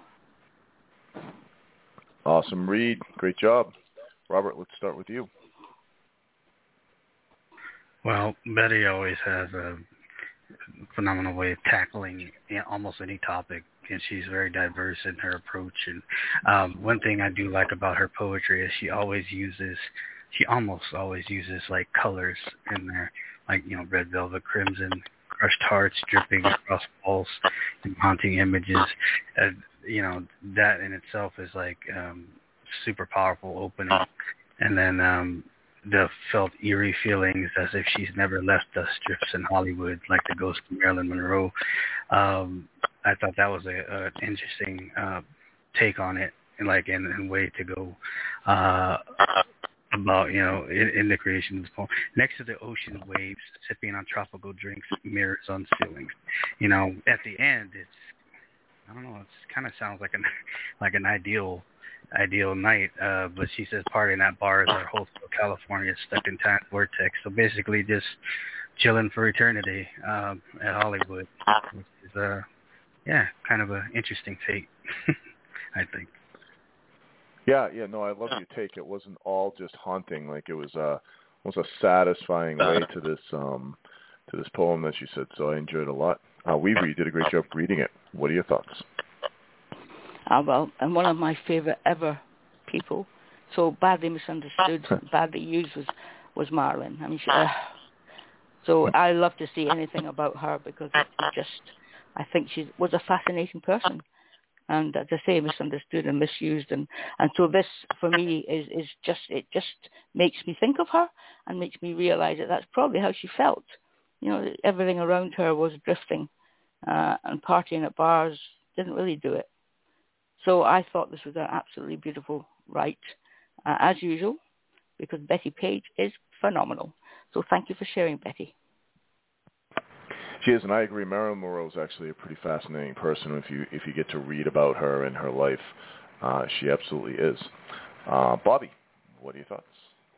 Awesome read. Great job. Robert, let's start with you. Well, Betty always has a phenomenal way of tackling almost any topic, and she's very diverse in her approach. And one thing I do like about her poetry is she almost always uses like colors in there, like, red velvet, crimson, crushed hearts dripping across walls, and haunting images. That in itself is like super powerful opening. And then the felt eerie feelings as if she's never left us, drifts in Hollywood, like the ghost of Marilyn Monroe. I thought that was an interesting take on it, and way to go about, in the creation of this poem. Next to the ocean waves, sipping on tropical drinks, mirrors on ceilings. At the end, it kind of sounds like an ideal ideal night. But she says partying at bars at Holtsville, California, stuck in time vortex. So basically just chilling for eternity at Hollywood, which is, kind of an interesting take, I think. Yeah, no, I love your take. It wasn't all just haunting. Like, it was a satisfying way to this poem that you said. So I enjoyed it a lot. Weaver, you did a great job reading it. What are your thoughts? Well, and one of my favorite ever people, so badly misunderstood, badly used, was Marilyn. I mean, so I love to see anything about her because I think she was a fascinating person. And as I say, misunderstood and misused, and so this for me is just makes me think of her and makes me realize that that's probably how she felt. You know, everything around her was drifting, and partying at bars didn't really do it. So I thought this was an absolutely beautiful write, as usual, because Bettie Page is phenomenal. So thank you for sharing, Bettie. She is, and I agree. Marilyn Monroe is actually a pretty fascinating person. If you get to read about her and her life, she absolutely is. Bobby, what are your thoughts?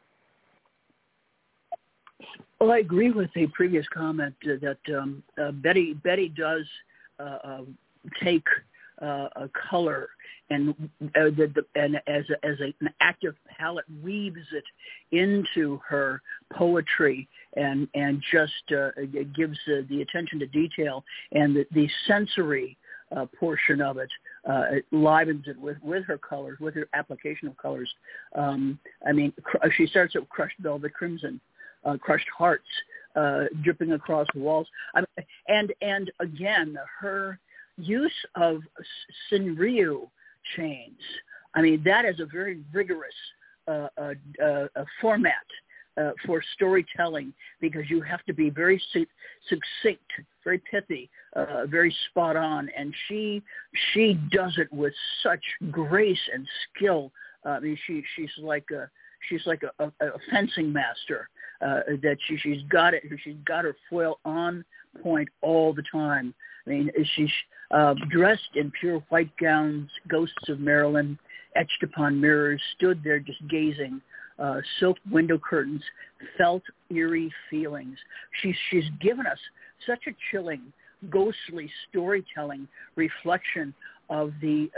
Well, I agree with the previous comment that Betty does take a color and as an active palette weaves it into her poetry and just gives the attention to detail, and the sensory portion of it livens it with her colors, with her application of colors. I mean, she starts with Crushed Velvet Crimson, Crushed Hearts, dripping across the walls. And again, her use of Senryu chains. I mean, that is a very rigorous format for storytelling, because you have to be very succinct, very pithy, very spot on, and she does it with such grace and skill. I mean, she's like a fencing master. That she's got it. She's got her foil on point all the time. I mean, she's dressed in pure white gowns, ghosts of Marilyn etched upon mirrors, stood there just gazing. Silk window curtains, felt eerie feelings. She's given us such a chilling, ghostly storytelling reflection of the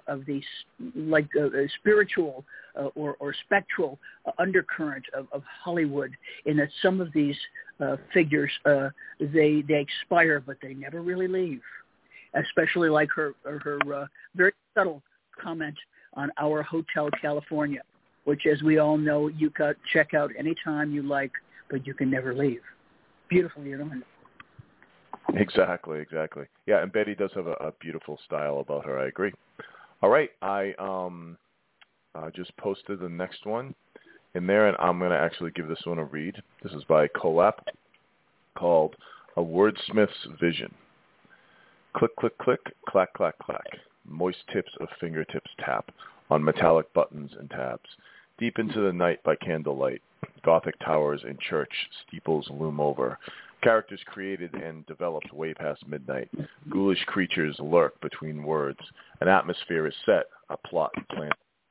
spiritual or spectral undercurrent of Hollywood, in that some of these figures they expire, but they never really leave. Especially like her very subtle comment on Our Hotel California, which, as we all know, you can check out anytime you like, but you can never leave. Beautifully done. Exactly. Yeah, and Betty does have a beautiful style about her. I agree. All right, I just posted the next one in there, and I'm going to actually give this one a read. This is by Colap, called A Wordsmith's Vision. Click, click, click, clack, clack, clack. Moist tips of fingertips tap on metallic buttons and tabs. Deep into the night by candlelight, Gothic towers and church steeples loom over. Characters created and developed way past midnight. Ghoulish creatures lurk between words. An atmosphere is set, a plot planned.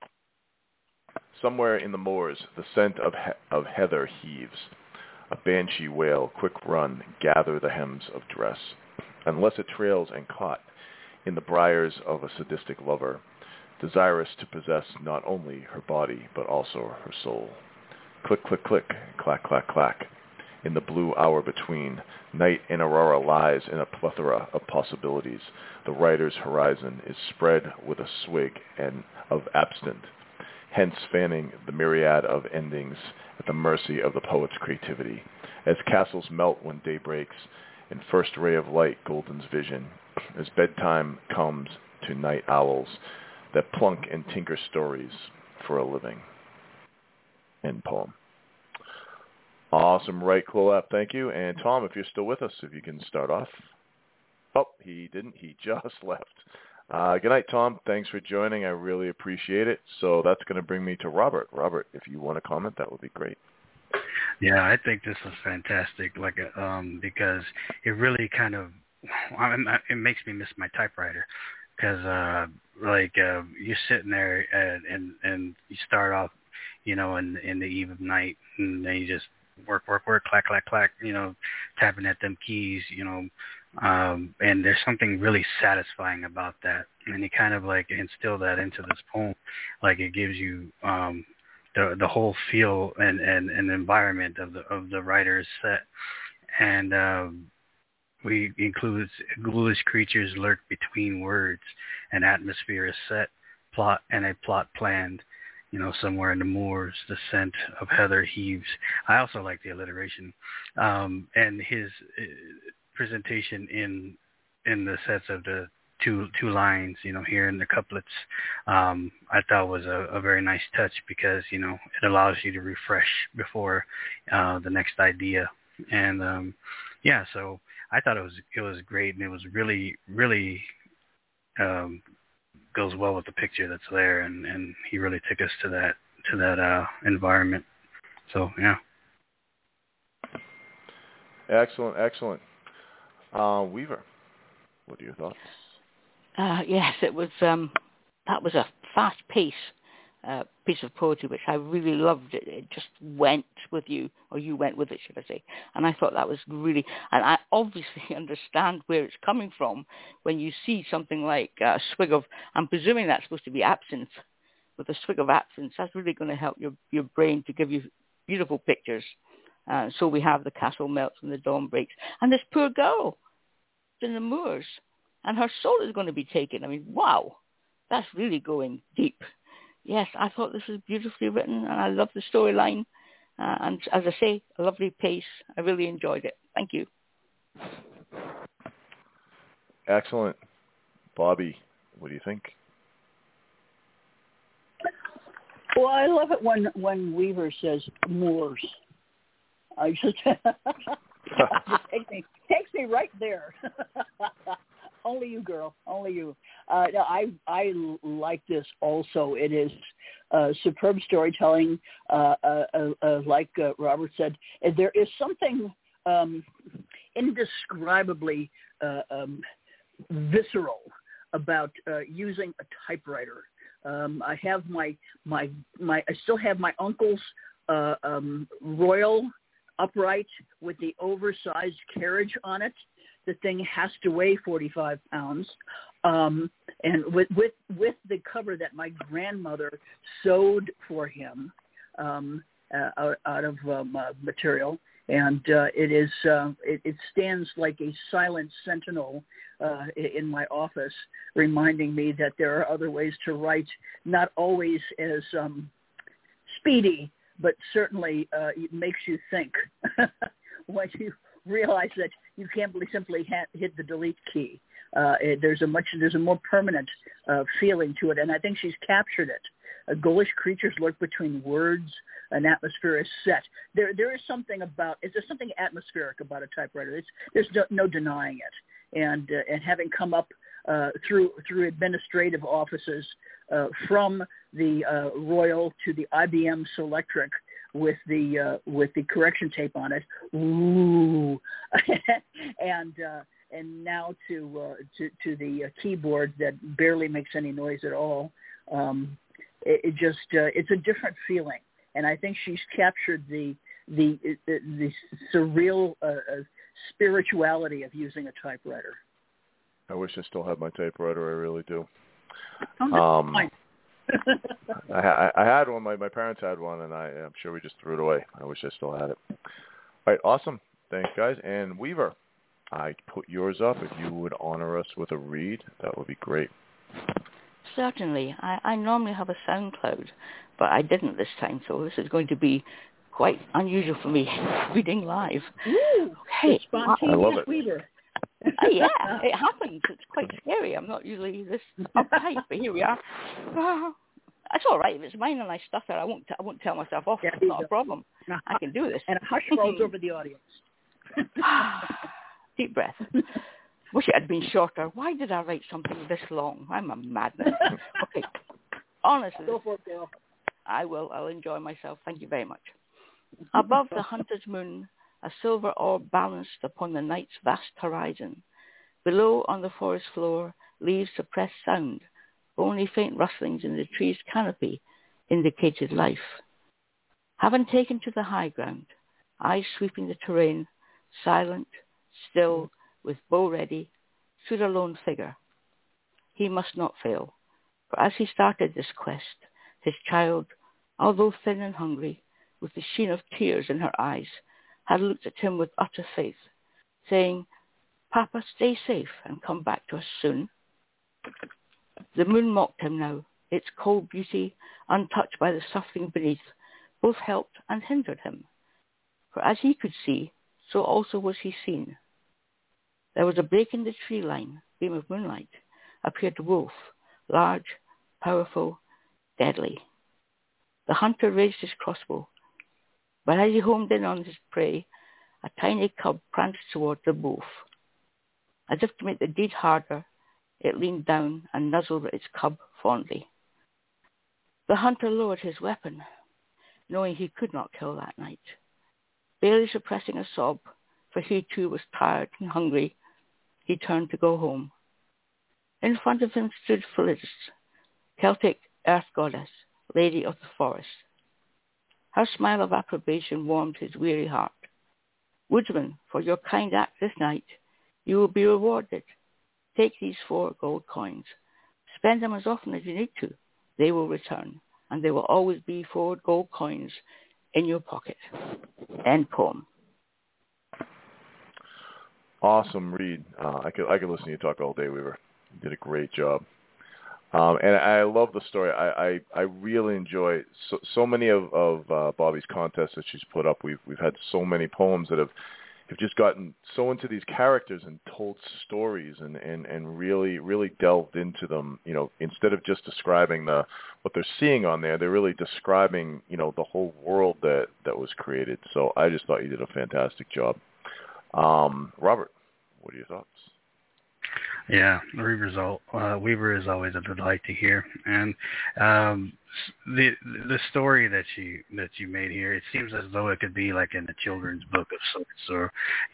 Somewhere in the moors, the scent of heather heaves. A banshee wail, quick run, gather the hems of dress. Unless it trails and caught in the briars of a sadistic lover, desirous to possess not only her body, but also her soul. Click, click, click, clack, clack, clack. In the blue hour between, night in Aurora lies in a plethora of possibilities. The writer's horizon is spread with a swig of absinthe, hence fanning the myriad of endings at the mercy of the poet's creativity. As castles melt when day breaks, in first ray of light golden's vision, as bedtime comes to night owls that plunk and tinker stories for a living. End poem. Awesome, right, Colap, thank you. And Tom, if you're still with us, if you can start off. Oh, he didn't. He just left. Good night, Tom. Thanks for joining. I really appreciate it. So that's going to bring me to Robert. Robert, if you want to comment, that would be great. Yeah, I think this was fantastic. Because it really kind of it makes me miss my typewriter. Because like you're sitting there and you start off, in the eve of night, and then you just work, clack, clack, clack, tapping at them keys, and there's something really satisfying about that. And you kind of like instill that into this poem, like it gives you the whole feel and environment of the writer's set. And we includes ghoulish creatures lurk between words, an atmosphere is set, plot and a plot planned. Somewhere in the moors, the scent of heather heaves. I also like the alliteration, and his presentation in the sets of the two lines, here in the couplets, I thought was a very nice touch because it allows you to refresh before the next idea, and so I thought it was great, and it was really really goes well with the picture that's there, and he really took us to that environment. So yeah. Excellent. Weaver, what are your thoughts? Yes, it was. That was a fast-paced piece of poetry, which I really loved. It just went with you, or you went with it, should I say? And I thought that was really. And I obviously understand where it's coming from when you see something like a swig of. I'm presuming that's supposed to be absinthe. With a swig of absinthe, that's really going to help your brain to give you beautiful pictures. So we have the castle melts and the dawn breaks, and this poor girl in the moors, and her soul is going to be taken. I mean, wow, that's really going deep. Yes, I thought this was beautifully written, and I love the storyline. And as I say, a lovely pace. I really enjoyed it. Thank you. Excellent. Bobby, what do you think? Well, I love it when Weaver says moors. I just takes me right there. Only you, girl. Only you. I like this also. It is superb storytelling. Like Robert said, there is something indescribably visceral about using a typewriter. I have I still have my uncle's Royal upright with the oversized carriage on it. The thing has to weigh 45 pounds. And with the cover that my grandmother sewed for him out of material. And it stands like a silent sentinel in my office, reminding me that there are other ways to write, not always as speedy, but certainly it makes you think when you realize that you can't simply hit the delete key. There's a more permanent feeling to it, and I think she's captured it. Ghoulish creatures lurk between words. An atmosphere is set. There is something about it. There's something atmospheric about a typewriter. There's no denying it. And having come up through administrative offices from the Royal to the IBM Selectric with the correction tape on it, ooh, and now to the keyboard that barely makes any noise at all. It's a different feeling, and I think she's captured the surreal spirituality of using a typewriter. I wish I still had my typewriter. I really do. Fine. I had one. My parents had one, and I'm sure we just threw it away. I wish I still had it. All right, awesome. Thanks, guys. And Weaver, I put yours up. If you would honor us with a read, that would be great. Certainly. I normally have a SoundCloud, but I didn't this time, so this is going to be quite unusual for me, reading live. Ooh, hey, spontaneous I love it. Weaver. Yeah, it happens. It's quite scary. I'm not usually this uptight, but here we are. That's all right. If it's mine and I stutter, I won't tell myself off. It's not a problem. I can do this. And a hush rolls over the audience. Deep breath. Wish it had been shorter. Why did I write something this long? I'm a madness. Okay. Honestly, Go for it, Bill. I will. I'll enjoy myself. Thank you very much. Above the hunter's moon, a silver orb balanced upon the night's vast horizon. Below, on the forest floor, leaves suppressed sound, Only faint rustlings in the tree's canopy indicated life. Having taken to the high ground, eyes sweeping the terrain, silent, still, with bow ready, stood a lone figure. He must not fail, for as he started this quest, his child, although thin and hungry, with the sheen of tears in her eyes, had looked at him with utter faith, saying, "Papa, stay safe and come back to us soon." The moon mocked him now. Its cold beauty, untouched by the suffering beneath, both helped and hindered him. For as he could see, so also was he seen. There was a break in the tree line, beam of moonlight, appeared a wolf, large, powerful, deadly. The hunter raised his crossbow, but as he homed in on his prey, a tiny cub pranced toward the wolf. As if to make the deed harder, it leaned down and nuzzled at its cub fondly. The hunter lowered his weapon, knowing he could not kill that night. Barely suppressing a sob, for he too was tired and hungry, he turned to go home. In front of him stood Phyllis, Celtic earth goddess, lady of the forest. Her smile of approbation warmed his weary heart. "Woodsman, for your kind act this night, you will be rewarded. Take these 4 gold coins. Spend them as often as you need to. They will return, and there will always be 4 gold coins in your pocket." End poem. Awesome read. I could listen to you talk all day, Weaver. You did a great job. And I love the story. I really enjoy so many of Bobby's contests that she's put up. We've had so many poems that have just gotten so into these characters and told stories and really delved into them. You know, instead of just describing what they're seeing on there, they're really describing, you know, the whole world that was created. So I just thought you did a fantastic job. Robert, what are your thoughts? Yeah, Weaver is always a delight to hear, and the story that you made here, it seems as though it could be like in a children's book of sorts, or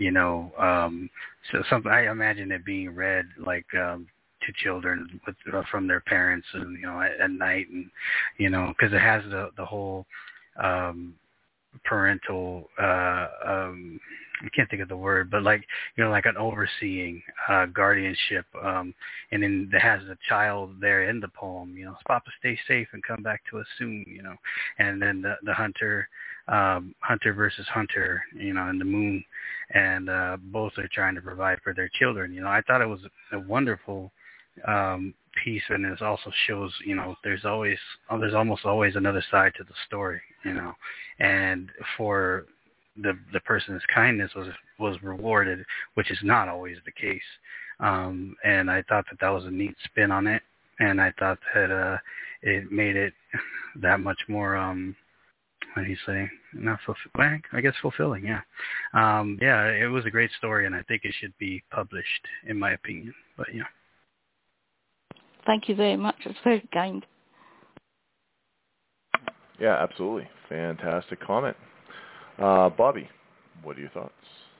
so something. I imagine it being read like to children from their parents, and at night, and because it has the whole parental I can't think of the word, but like an overseeing guardianship, and then it has the child there in the poem. Papa, stay safe and come back to us soon. And then the hunter versus hunter, and the moon, and both are trying to provide for their children. I thought it was a wonderful piece, and it also shows there's almost always another side to the story. And for the person's kindness was rewarded, which is not always the case. And I thought that was a neat spin on it, and I thought that it made it that much more what do you say? Not fulfilling. I guess fulfilling. Yeah. Yeah. It was a great story, and I think it should be published, in my opinion. But yeah. Thank you very much. It's very kind. Yeah, absolutely. Fantastic comment. Bobby, what are your thoughts?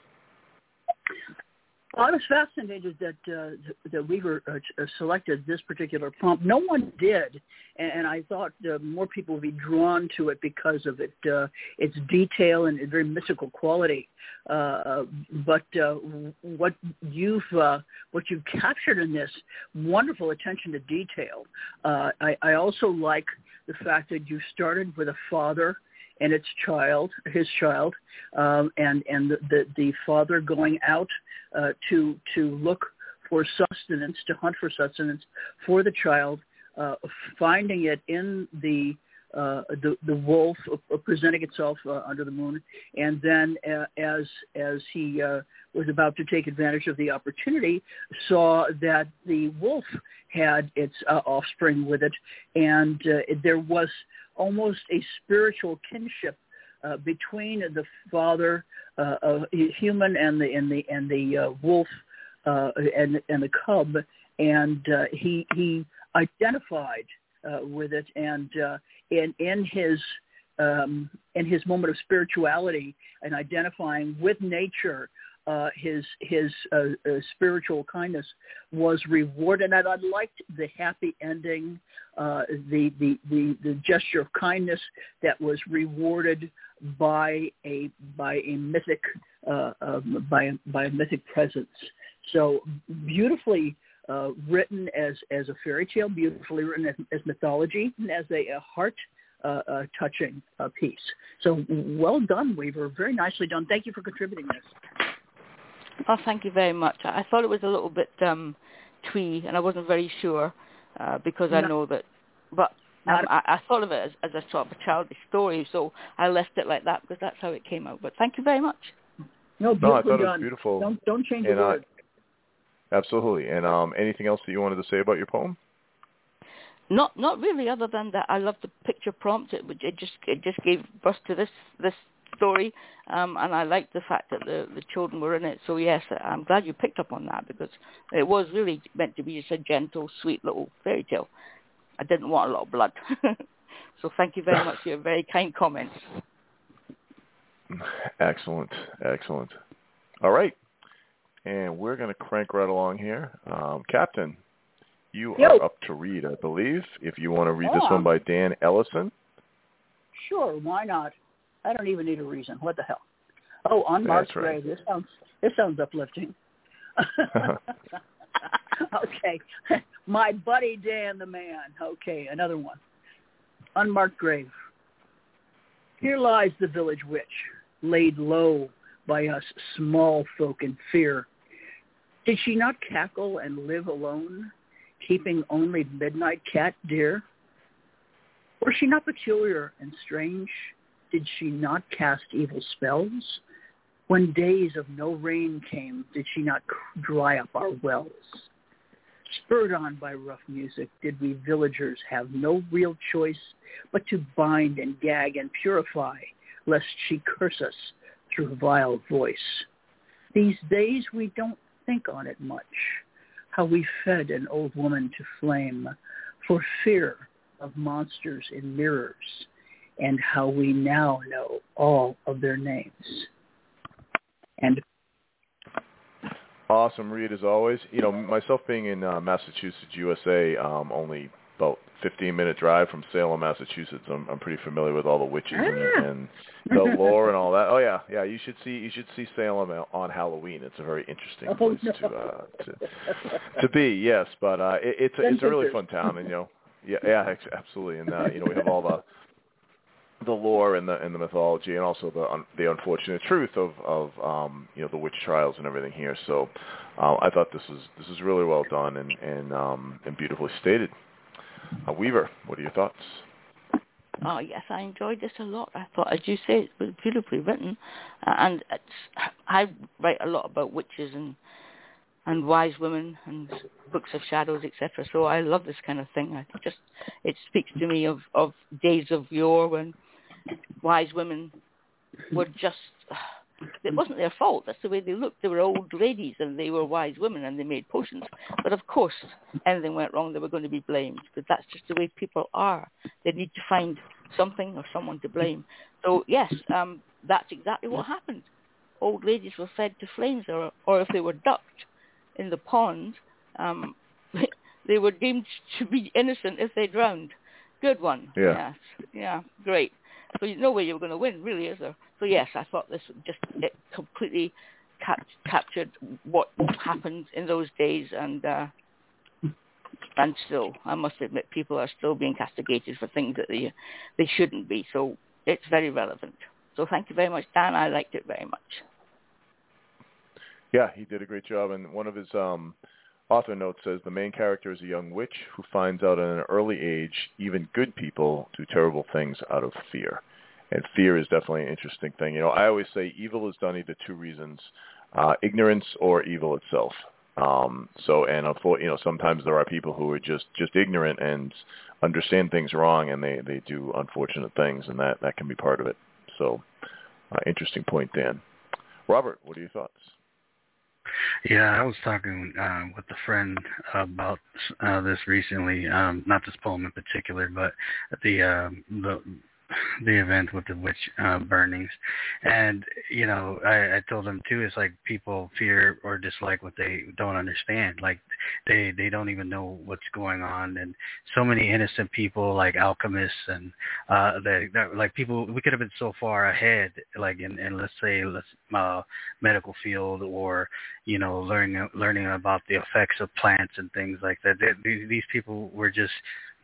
Well, I was fascinated that Weaver selected this particular prompt. No one did, and I thought more people would be drawn to it because of its detail and very mystical quality. But what you've captured in this wonderful attention to detail. I also like the fact that you started with a father and his child, and the father going out to look for sustenance, to hunt for sustenance for the child, finding it in the wolf presenting itself under the moon, and then as he was about to take advantage of the opportunity, saw that the wolf had its offspring with it, and there was almost a spiritual kinship between the father, human, and the wolf, and the cub, and he identified with it, and in his moment of spirituality and identifying with nature, his spiritual kindness was rewarded, and I liked the happy ending, the gesture of kindness that was rewarded by a mythic by a mythic presence. So beautifully written as a fairy tale, beautifully written as mythology, and as a heart touching piece. So well done, Weaver. Very nicely done. Thank you for contributing this. Oh, thank you very much. I thought it was a little bit twee, and I wasn't very sure because I know that. But I thought of it as a sort of a childish story, so I left it like that because that's how it came out. But thank you very much. No, I thought done. it was beautiful. Don't change a word. Absolutely. And anything else that you wanted to say about your poem? Not really, other than that I love the picture prompt. It just gave birth to this story, and I liked the fact that the children were in it. So yes, I'm glad you picked up on that because it was really meant to be just a gentle, sweet little fairy tale. I didn't want a lot of blood. So thank you very much for your very kind comments. Excellent. All right. And we're going to crank right along here. Captain, you are up to read, I believe, if you want to read this one by Dan Ellison. Sure, why not? I don't even need a reason. What the hell? Oh, on Mark's grave. This sounds uplifting. Okay. My buddy Dan the man. Okay, another one. Unmarked grave. Here lies the village witch, laid low by us small folk in fear. Did she not cackle and live alone, keeping only midnight cat dear? Was she not peculiar and strange? Did she not cast evil spells? When days of no rain came, did she not dry up our wells? Spurred on by rough music, did we villagers have no real choice but to bind and gag and purify, lest she curse us through vile voice? These days we don't think on it much, how we fed an old woman to flame for fear of monsters in mirrors, and how we now know all of their names. And awesome read as always. You know, myself being in Massachusetts, USA, only about 15-minute drive from Salem, Massachusetts. I'm pretty familiar with all the witches and the lore and all that. Oh yeah. You should see Salem on Halloween. It's a very interesting place to be. Yes, but it's a really fun town, and yeah, absolutely. And we have all the lore and the mythology, and also the unfortunate truth of the witch trials and everything here. So I thought this was really well done and beautifully stated. Weaver, what are your thoughts? Oh yes, I enjoyed this a lot. I thought, as you say, it was beautifully written, and I write a lot about witches and wise women and books of shadows, etc. So I love this kind of thing. It speaks to me of days of yore when wise women were just, it wasn't their fault. That's the way they looked. They were old ladies and they were wise women and they made potions. But of course, anything went wrong, they were going to be blamed. But that's just the way people are. They need to find something or someone to blame. So yes, that's exactly what happened. Old ladies were fed to flames, or if they were ducked in the pond, they were deemed to be innocent if they drowned. Good one. Yeah. Yes. Yeah, great. So there's no way you were going to win, really, is there? So yes, I thought it completely captured what happened in those days, and still, I must admit, people are still being castigated for things that they shouldn't be. So it's very relevant. So thank you very much, Dan. I liked it very much. Yeah, he did a great job, and one of his author notes says the main character is a young witch who finds out at an early age even good people do terrible things out of fear. And fear is definitely an interesting thing. I always say evil is done either two reasons, ignorance or evil itself. Sometimes there are people who are just ignorant and understand things wrong, and they do unfortunate things, and that can be part of it. So interesting point, Dan. Robert, what are your thoughts? Yeah, I was talking with a friend about this recently. Not this poem in particular, but the the event with the witch burnings, and I told them too. It's like people fear or dislike what they don't understand. Like they don't even know what's going on, and so many innocent people like alchemists and like people. We could have been so far ahead, like in let's say medical field, or learning about the effects of plants and things like that. These people were just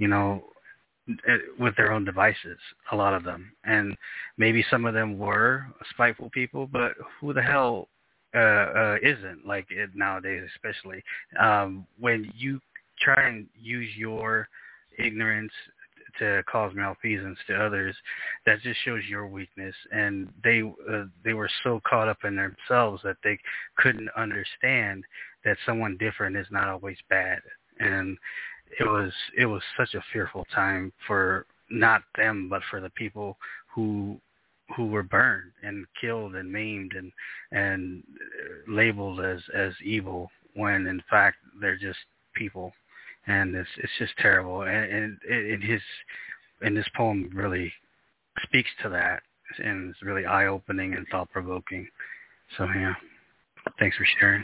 with their own devices, a lot of them. And maybe some of them were spiteful people, but who the hell isn't, like it nowadays especially. When you try and use your ignorance to cause malfeasance to others, that just shows your weakness. And they were so caught up in themselves that they couldn't understand that someone different is not always bad. And it was such a fearful time for not them, but for the people who were burned and killed and maimed and labeled as evil, when in fact they're just people. And it's just terrible. And this poem really speaks to that, and it's really eye-opening and thought-provoking. So yeah, thanks for sharing.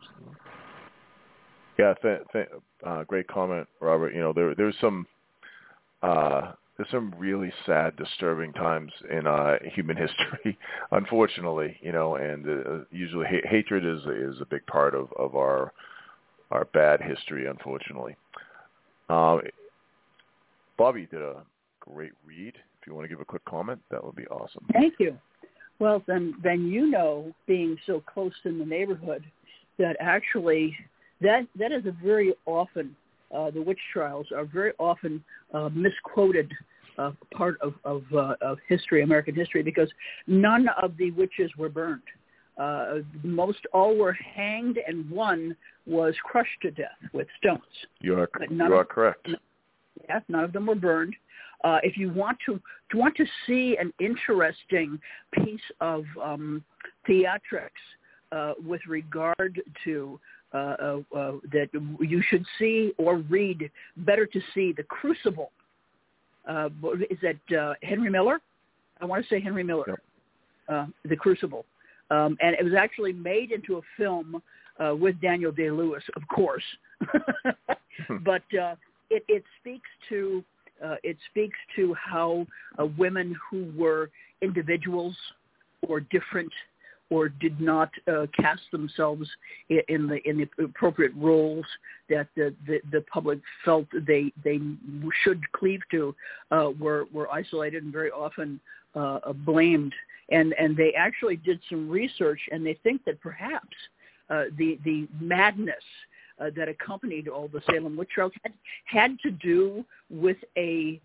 Yeah, great comment, Robert. There's some really sad, disturbing times in human history, unfortunately. And usually hatred is a big part of our bad history, unfortunately. Bobby did a great read. If you want to give a quick comment, that would be awesome. Thank you. Well, then being so close in the neighborhood, that actually that is a very often the witch trials are very often misquoted part of history, American history, because none of the witches were burned. Most all were hanged, and one was crushed to death with stones. You are correct. Yes, none of them were burned. If you want to see an interesting piece of theatrics with regard to that you should see or read, better to see The Crucible. Is that Henry Miller? I want to say Henry Miller. Yep. The Crucible. And it was actually made into a film with Daniel Day-Lewis, of course. But it speaks to how women who were individuals or different or did not cast themselves in the appropriate roles that the public felt they should cleave to were isolated and very often blamed. And they actually did some research, and they think that perhaps the madness that accompanied all the Salem witch trials had to do with an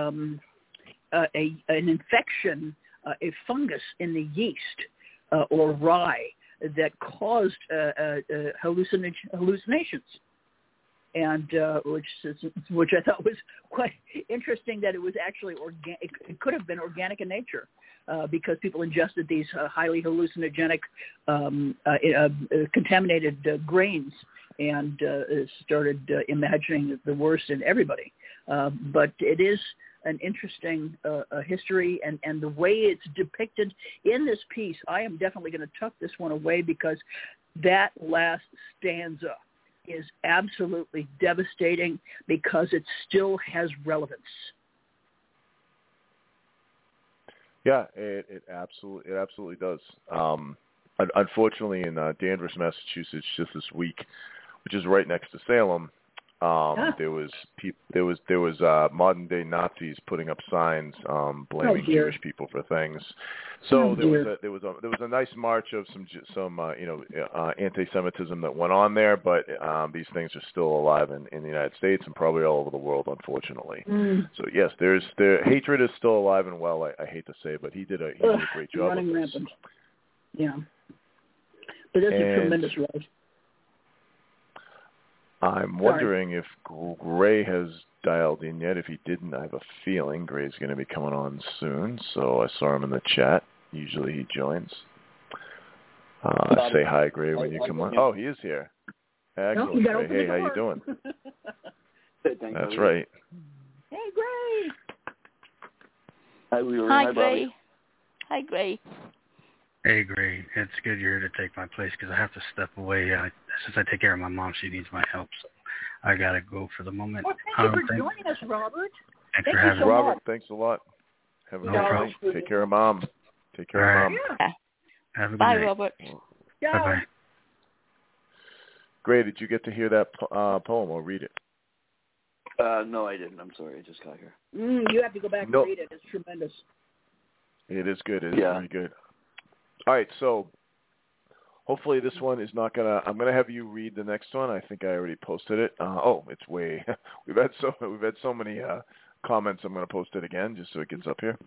infection, a fungus in the yeast or rye that caused hallucinations. And which I thought was quite interesting, that it was actually organic. It could have been organic in nature, because people ingested these highly hallucinogenic, contaminated grains, and started imagining the worst in everybody. But it is an interesting history, and the way it's depicted in this piece, I am definitely going to tuck this one away, because that last stanza is absolutely devastating, because it still has relevance. Yeah, it absolutely does. Unfortunately, in Danvers, Massachusetts, just this week, which is right next to Salem, there was modern day Nazis putting up signs blaming Jewish people for things. So there was a nice march of some anti-Semitism that went on there, but these things are still alive in the United States and probably all over the world, unfortunately. So yes, hatred is still alive and well. I hate to say, but he did a great job. Running rampant. Yeah, but that's a tremendous rise. I'm wondering if Gray has dialed in yet. If he didn't, I have a feeling Gray's going to be coming on soon. So I saw him in the chat. Usually he joins. Say hi, Gray, when you come on. Oh, he is here. Excellent, Gray. Hey, how you doing? That's right. Hey, Gray. Hi, Gray. Hi, Gray. Hey, Gray. It's good you're here to take my place because I have to step away. Since I take care of my mom, she needs my help, so I got to go for the moment. Well, thank you for joining us, Robert. Thanks for having me. Robert, thanks a lot. Have a good night. Take care of Mom. Take care of Mom. Yeah. Have a good Bye, night. Robert. Bye-bye. Gray, did you get to hear that poem or read it? No, I didn't. I'm sorry. I just got here. You have to go back and read it. It's tremendous. It is good. It is very good. All right, so hopefully this one is not going to – I'm going to have you read the next one. I think I already posted it. It's way – we've had so many comments. I'm going to post it again just so it gets up here.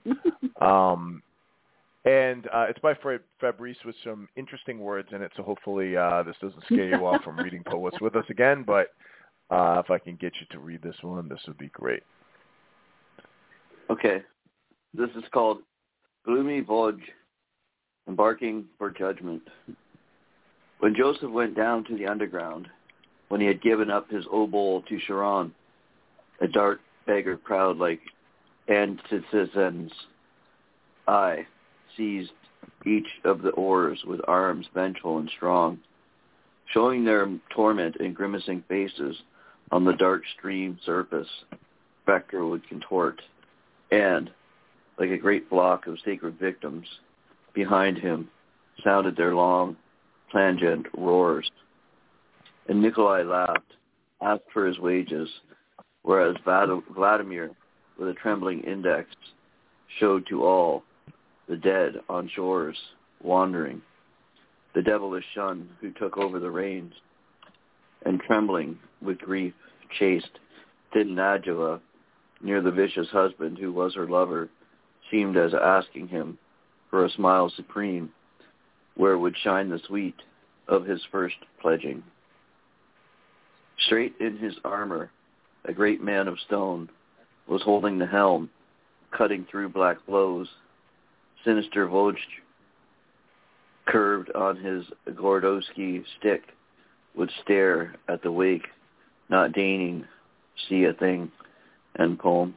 And it's by Fabrice with some interesting words in it, so hopefully this doesn't scare you off from reading poets with us again. But if I can get you to read this one, this would be great. Okay. This is called Gloomy Voyage, Embarking for Judgment. When Joseph went down to the underground, when he had given up his obol to Charon, a dark beggar proud like Antithenes, I seized each of the oars with arms vengeful and strong, showing their torment in grimacing faces on the dark stream surface. Spectre would contort, and, like a great flock of sacred victims, behind him sounded their long, plangent roars. And Nikolai laughed, asked for his wages, whereas Vladimir, with a trembling index, showed to all the dead on shores, wandering, the devilish shun who took over the reins, and trembling with grief chased thin Nadjava near the vicious husband who was her lover, seemed as asking him for a smile supreme, where would shine the sweet of his first pledging. Straight in his armor, a great man of stone was holding the helm, cutting through black blows. Sinister Voj curved on his Gordowski stick would stare at the wake, not deigning see a thing. End poem.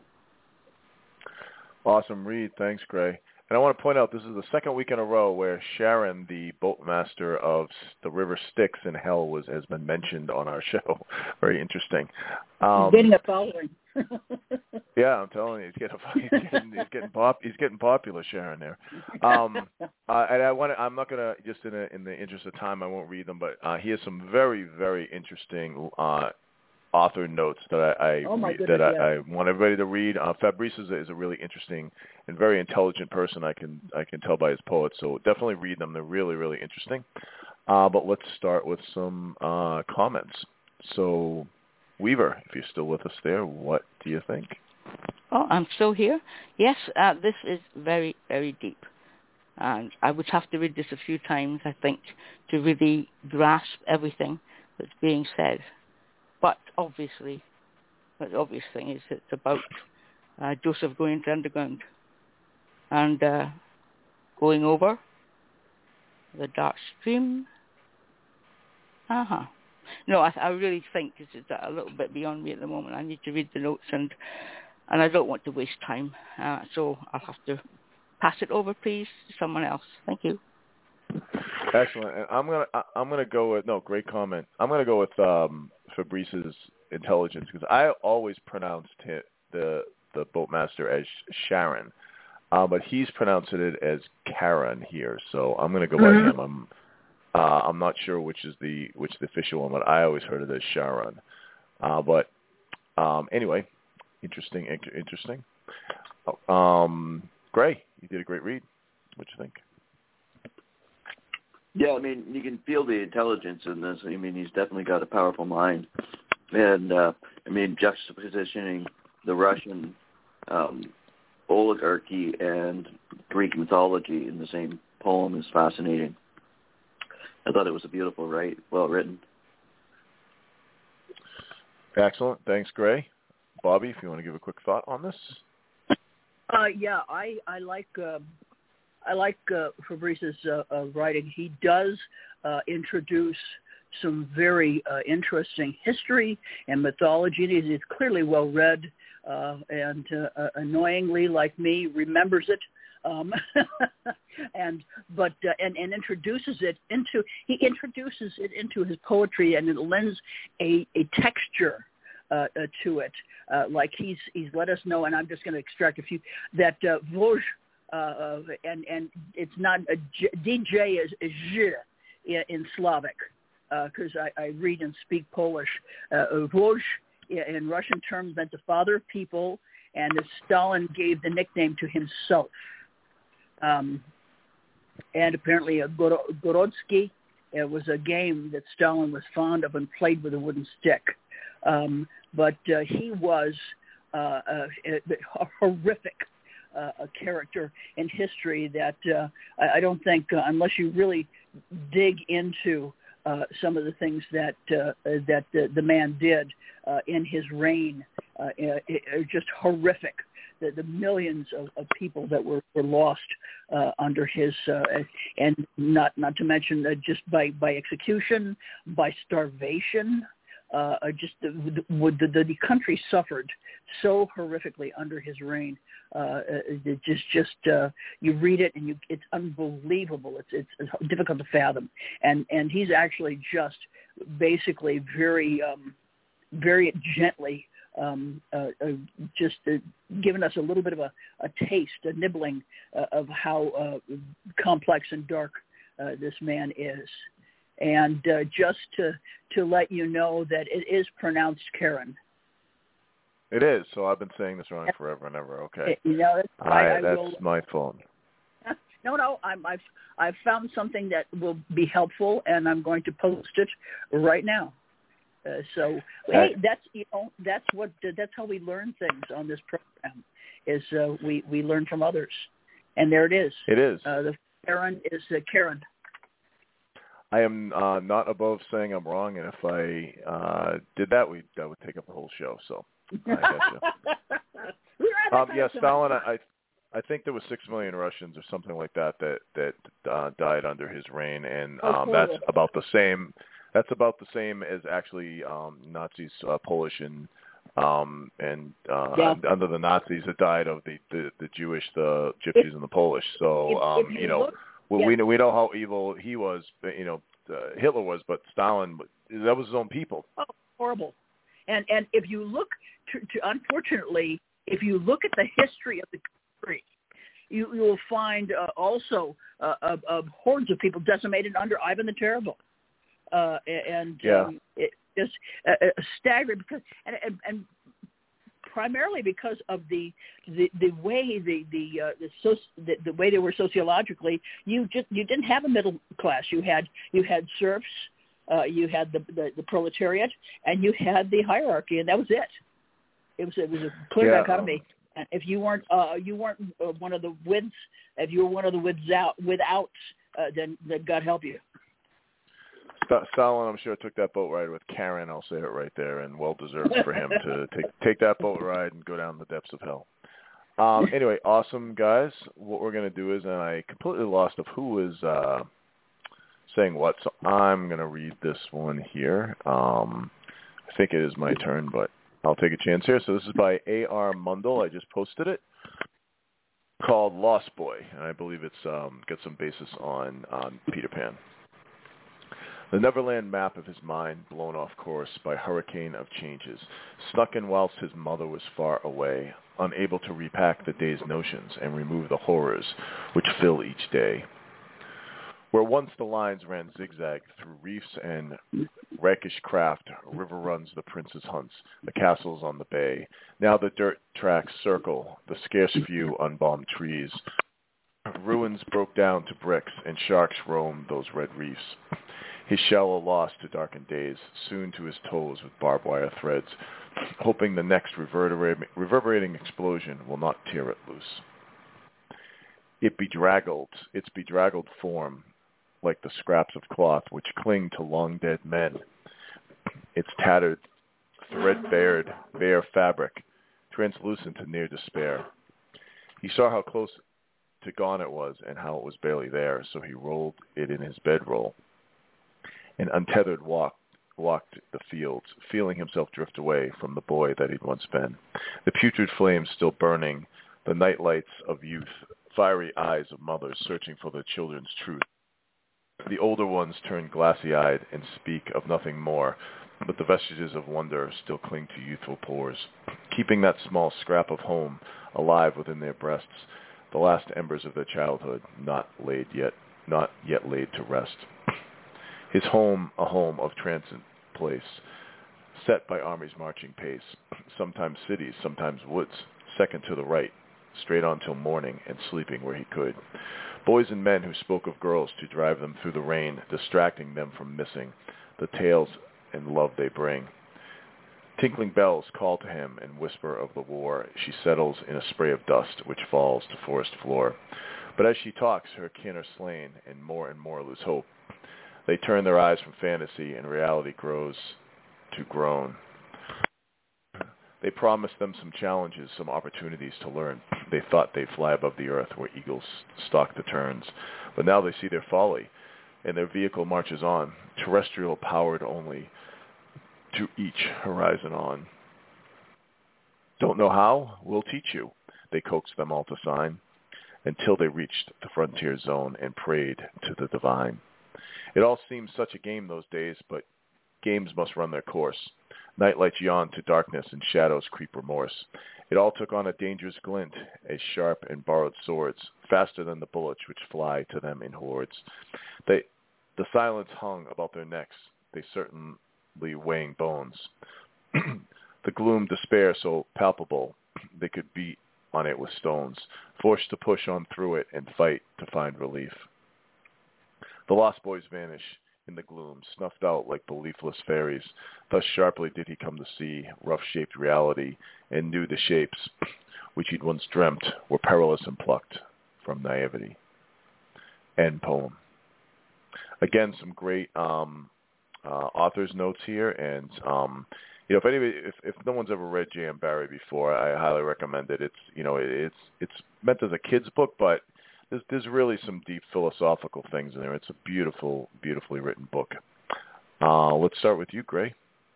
Awesome read. Thanks, Gray. And I want to point out this is the second week in a row where Sharon, the boatmaster of the River Styx in Hell, has been mentioned on our show. Very interesting. Getting a following. Yeah, I'm telling you, he's getting popular, Sharon. There. And I'm not gonna just in the interest of time, I won't read them, but he has some very, very interesting author notes that I want everybody to read. Fabrice is a really interesting and very intelligent person. I can tell by his poets. So definitely read them. They're really, really interesting. But let's start with some comments. So, Weaver, if you're still with us there, what do you think? Oh, I'm still here. Yes, this is very, very deep. And I would have to read this a few times, I think, to really grasp everything that's being said. But obviously, the obvious thing is it's about Joseph going to underground and going over the dark stream. No, I really think this is a little bit beyond me at the moment. I need to read the notes and I don't want to waste time. So I'll have to pass it over, please, to someone else. Thank you. Excellent. And I'm gonna go with great comment. I'm gonna go with Fabrice's intelligence because I always pronounced the boatmaster as Sharon, but he's pronouncing it as Karen here. So I'm gonna go by him. I'm not sure which the official one, but I always heard it as Sharon. But anyway, interesting. Gray, you did a great read. What you think? Yeah, I mean, you can feel the intelligence in this. I mean, he's definitely got a powerful mind. And, juxtapositioning the Russian oligarchy and Greek mythology in the same poem is fascinating. I thought it was a beautiful write, well written. Excellent. Thanks, Gray. Bobby, if you want to give a quick thought on this. Yeah, I like Fabrice's writing. He does introduce some very interesting history and mythology. He's clearly well read. and annoyingly, like me, remembers it. And introduces it into his poetry, and it lends a texture to it, like he's let us know, and I'm just going to extract a few, that Vosges, and it's not DJ is J in Slavic, because I read and speak Polish. Vosges in Russian terms meant the father of people, and Stalin gave the nickname to himself. And apparently Gorodsky, it was a game that Stalin was fond of and played with a wooden stick. But he was a horrific character in history that I don't think, unless you really dig into some of the things that the man did in his reign, are just horrific. The millions of people that were lost under his, and not to mention just by execution, by starvation. Just the country suffered so horrifically under his reign. You read it and it's unbelievable. It's difficult to fathom. And he's actually just basically very gently given us a little bit of a taste, a nibbling of how complex and dark this man is. And just to let you know that it is pronounced Karen. It is. So I've been saying this wrong forever and ever. Okay. That's my fault. No. I've found something that will be helpful, and I'm going to post it right now. Hey, that's how we learn things on this program. Is we learn from others, and there it is. It is. The Karen is Karen. I am not above saying I'm wrong, and if I did that, that would take up the whole show. So I gotcha. Yeah, Stalin. I think there was 6 million Russians or something like that died under his reign, and that's about the same. That's about the same as actually Nazis, Polish, and under the Nazis that died of the Jewish, the Gypsies, and the Polish. So we know how evil he was. Hitler was, but Stalin, that was his own people. Oh, horrible! And if you look, unfortunately, if you look at the history of the country, you will find also hordes of people decimated under Ivan the Terrible. It just staggering because and primarily because of the way the way they were sociologically. You didn't have a middle class. You had serfs, you had the proletariat, and you had the hierarchy, and that was it. It was a clear dichotomy. And if you weren't one of the wids, if you were one of the without, then God help you. Stalin, I'm sure, took that boat ride with Karen. I'll say it right there, and well deserved for him to take that boat ride and go down the depths of hell. Anyway, awesome guys. What we're gonna do is, and I completely lost of who is saying what, so I'm gonna read this one here. I think it is my turn, but I'll take a chance here. So this is by A.R. Mundell. I just posted it, called Lost Boy, and I believe it's got some basis on Peter Pan. The Neverland map of his mind, blown off course by hurricane of changes, snuck in whilst his mother was far away, unable to repack the day's notions and remove the horrors which fill each day. Where once the lines ran zigzag through reefs and rakish craft, a river runs the prince's hunts, the castles on the bay. Now the dirt tracks circle the scarce few unbombed trees. Ruins broke down to bricks, and sharks roam those red reefs. His shell a loss to darkened days, soon to his toes with barbed wire threads, hoping the next reverberating explosion will not tear it loose. Its bedraggled form, like the scraps of cloth which cling to long-dead men. Its tattered, thread-bared, bare fabric, translucent to near despair. He saw how close to gone it was, and how it was barely there, so he rolled it in his bedroll, and untethered walked walked the fields, feeling himself drift away from the boy that he'd once been. The putrid flames still burning, the night lights of youth, fiery eyes of mothers searching for their children's truth. The older ones turn glassy-eyed and speak of nothing more, but the vestiges of wonder still cling to youthful pores, keeping that small scrap of home alive within their breasts, the last embers of their childhood not yet laid to rest. His home, a home of transit place, set by armies marching pace, sometimes cities, sometimes woods, second to the right, straight on till morning and sleeping where he could. Boys and men who spoke of girls to drive them through the rain, distracting them from missing the tales and love they bring. Tinkling bells call to him and whisper of the war. She settles in a spray of dust which falls to forest floor. But as she talks, her kin are slain and more lose hope. They turn their eyes from fantasy and reality grows to groan. They promised them some challenges, some opportunities to learn. They thought they'd fly above the earth where eagles stalk the turns. But now they see their folly, and their vehicle marches on, terrestrial powered only, to each horizon on. Don't know how? We'll teach you, they coaxed them all to sign, until they reached the frontier zone and prayed to the divine. It all seemed such a game those days, but games must run their course. Nightlights yawn to darkness and shadows creep remorse. It all took on a dangerous glint, as sharp and borrowed swords, faster than the bullets which fly to them in hordes. The silence hung about their necks, they certainly weighing bones. The gloom, despair so palpable, they could beat on it with stones, forced to push on through it and fight to find relief. The lost boys vanish in the gloom, snuffed out like beliefless fairies. Thus sharply did he come to see rough-shaped reality, and knew the shapes which he'd once dreamt were perilous and plucked from naivety. End poem. Again, some great author's notes here, and if no one's ever read J.M. Barrie before, I highly recommend it. It's meant as a kid's book, but there's really some deep philosophical things in there. It's a beautifully written book. Let's start with you, Gray.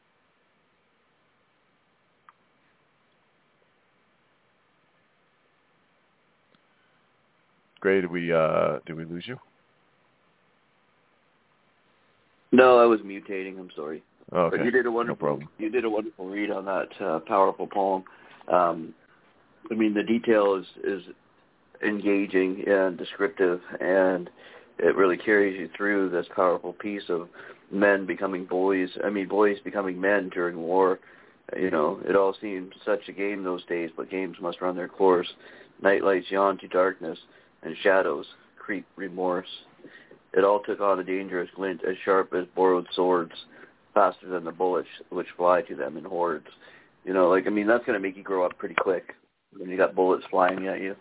Gray, did we lose you? No, I was mutating. I'm sorry. Okay. But you did a wonderful. No problem. You did a wonderful read on that powerful poem. The detail is engaging and descriptive, and it really carries you through this powerful piece of men becoming boys. Boys becoming men during war. It all seemed such a game those days, but games must run their course. Nightlights yawn to darkness, and shadows creep remorse. It all took on a dangerous glint, as sharp as borrowed swords, faster than the bullets which fly to them in hordes. That's going to make you grow up pretty quick when you got bullets flying at you.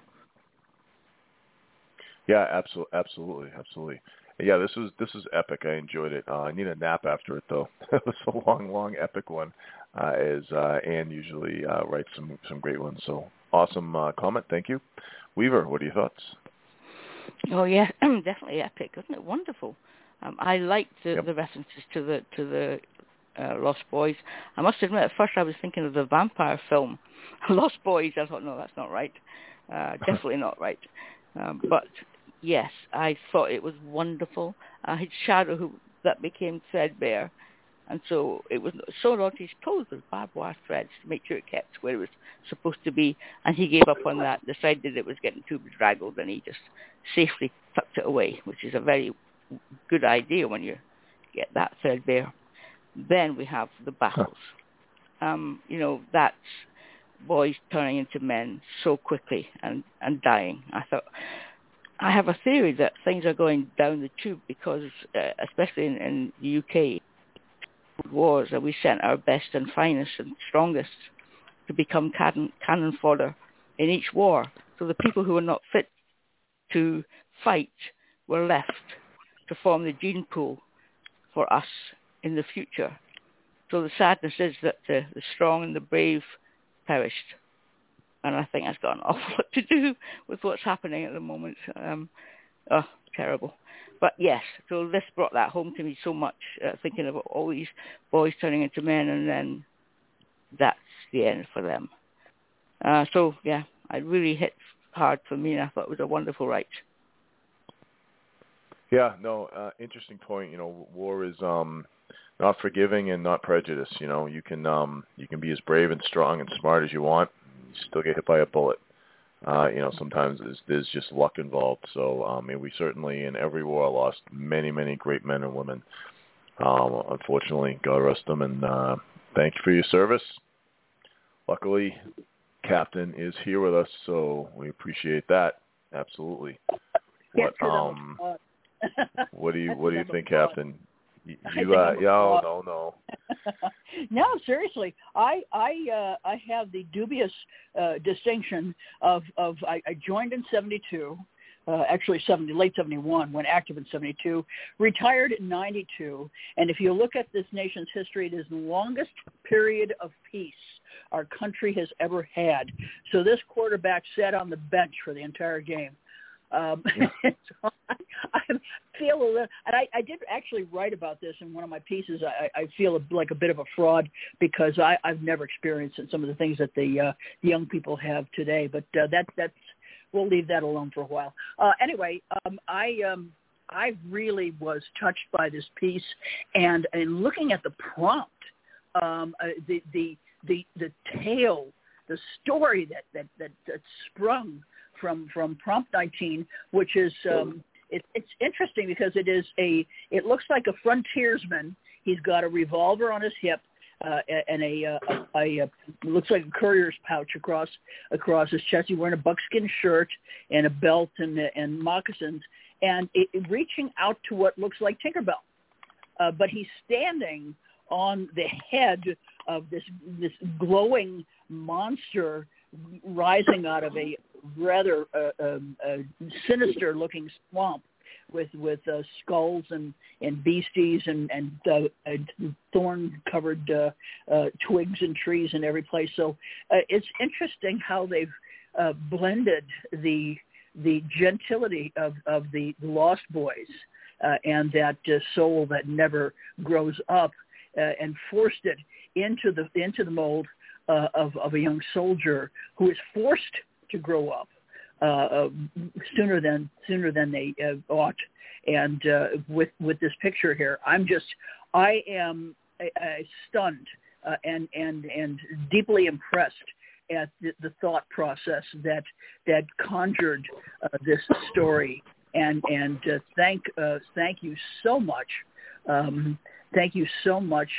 Yeah, absolutely. Yeah, this was epic. I enjoyed it. I need a nap after it, though. It was a long, epic one, as Anne usually writes some great ones. So awesome comment. Thank you. Weaver, what are your thoughts? Oh, yeah, definitely epic. Wasn't it wonderful? I liked the references to the Lost Boys. I must admit, at first I was thinking of the vampire film, Lost Boys. I thought, no, that's not right. Definitely not right. But yes, I thought it was wonderful. His shadow that became threadbare, and so it was sewed onto his toes with barbed wire threads to make sure it kept where it was supposed to be. And he gave up on that, decided it was getting too bedraggled, and he just safely tucked it away, which is a very good idea when you get that threadbare. Then we have the battles. That's boys turning into men so quickly and dying. I have a theory that things are going down the tube because, especially in the UK, wars, that we sent our best and finest and strongest to become cannon fodder in each war. So the people who were not fit to fight were left to form the gene pool for us in the future. So the sadness is that the strong and the brave perished. And I think that's got an awful lot to do with what's happening at the moment. Oh, terrible. But yes, so this brought that home to me so much, thinking about all these boys turning into men, and then that's the end for them. So, yeah, it really hit hard for me, and I thought it was a wonderful write. Yeah, no, interesting point. War is not forgiving and not prejudiced. You can be as brave and strong and smart as you want. You still get hit by a bullet. Sometimes there's just luck involved. So, we certainly in every war lost many, many great men and women. Unfortunately, God rest them, and thank you for your service. Luckily, Captain is here with us, so we appreciate that. Absolutely. What do you think, Captain? No. No, seriously, I have the dubious distinction of I joined in 72, actually late 71, went active in 72, retired in 92, and if you look at this nation's history, it is the longest period of peace our country has ever had. So this quarterback sat on the bench for the entire game. So I feel a little, and I did actually write about this in one of my pieces. I feel like a bit of a fraud because I've never experienced some of the things that the young people have today. But that's we'll leave that alone for a while. Anyway, I really was touched by this piece, and looking at the prompt, the tale, the story that sprung from Prompt 19, which is it's interesting because it looks like a frontiersman. He's got a revolver on his hip and a looks like a courier's pouch across his chest. He's wearing a buckskin shirt and a belt and moccasins, and reaching out to what looks like Tinkerbell. But he's standing on the head of this glowing monster rising out of a rather sinister-looking swamp with skulls and beasties and thorn-covered twigs and trees in every place. So it's interesting how they've blended the gentility of the Lost Boys and that soul that never grows up and forced it into the mold of a young soldier who is forced to grow up sooner than they ought. And with this picture here, I am stunned and deeply impressed at the thought process that conjured this story. And thank you so much. Thank you so much,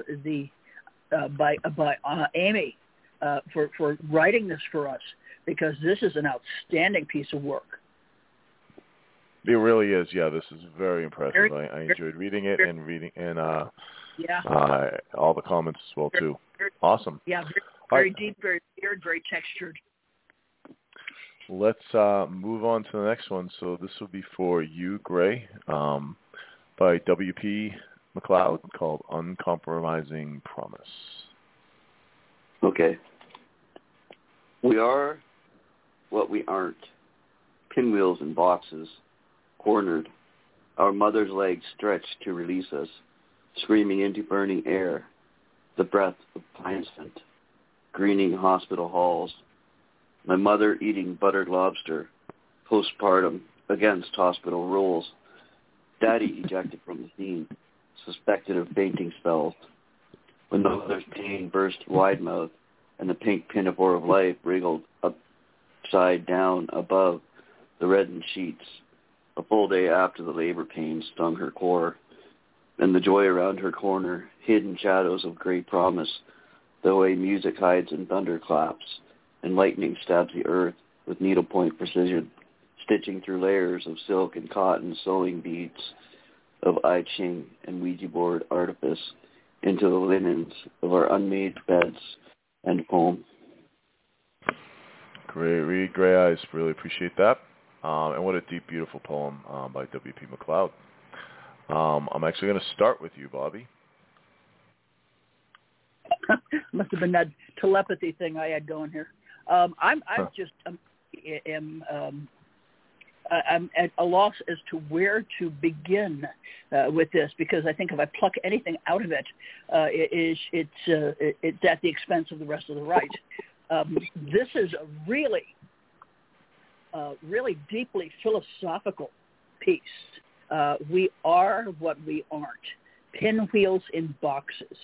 by Amy, for writing this for us, because this is an outstanding piece of work. It really is. Yeah, this is very impressive. I enjoyed reading it and all the comments as well too. Awesome. Yeah, very deep, very weird, very textured. Let's move on to the next one. So this will be for you, Gray, by W.P. McLeod, called Uncompromising Promise. Okay. We are what we aren't. Pinwheels in boxes, cornered, our mother's legs stretched to release us, screaming into burning air, the breath of pine scent, greening hospital halls, my mother eating buttered lobster, postpartum, against hospital rules, daddy ejected from the scene, suspected of fainting spells, when the mother's pain burst wide-mouthed and the pink pinafore of life wriggled upside down above the reddened sheets. A full day after the labor pain stung her core, and the joy around her corner, hidden shadows of great promise, the way music hides in thunderclaps, and lightning stabs the earth with needlepoint precision, stitching through layers of silk and cotton sewing beads of I Ching and Ouija board artifice into the linens of our unmade beds and foam. Great read, Gray Eyes. Really appreciate that. And what a deep, beautiful poem by W.P. McLeod. I'm actually going to start with you, Bobby. Must have been that telepathy thing I had going here. I I'm at a loss as to where to begin with this, because I think if I pluck anything out of it, it's at the expense of the rest of the right. This is a really deeply philosophical piece. We are what we aren't. Pinwheels in boxes.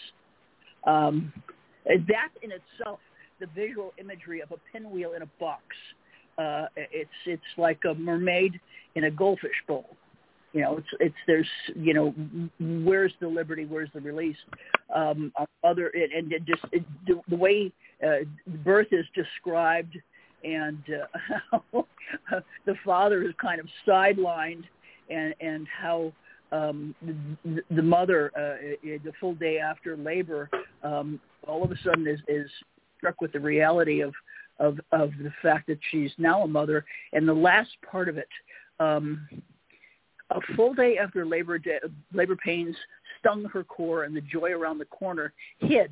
That in itself, the visual imagery of a pinwheel in a box. It's like a mermaid in a goldfish bowl. There's where's the liberty, where's the release? The way birth is described, and the father is kind of sidelined, and how the mother, the full day after labor, all of a sudden is struck with the reality of the fact that she's now a mother. And the last part of it, a full day after labor pains stung her core, and the joy around the corner hid.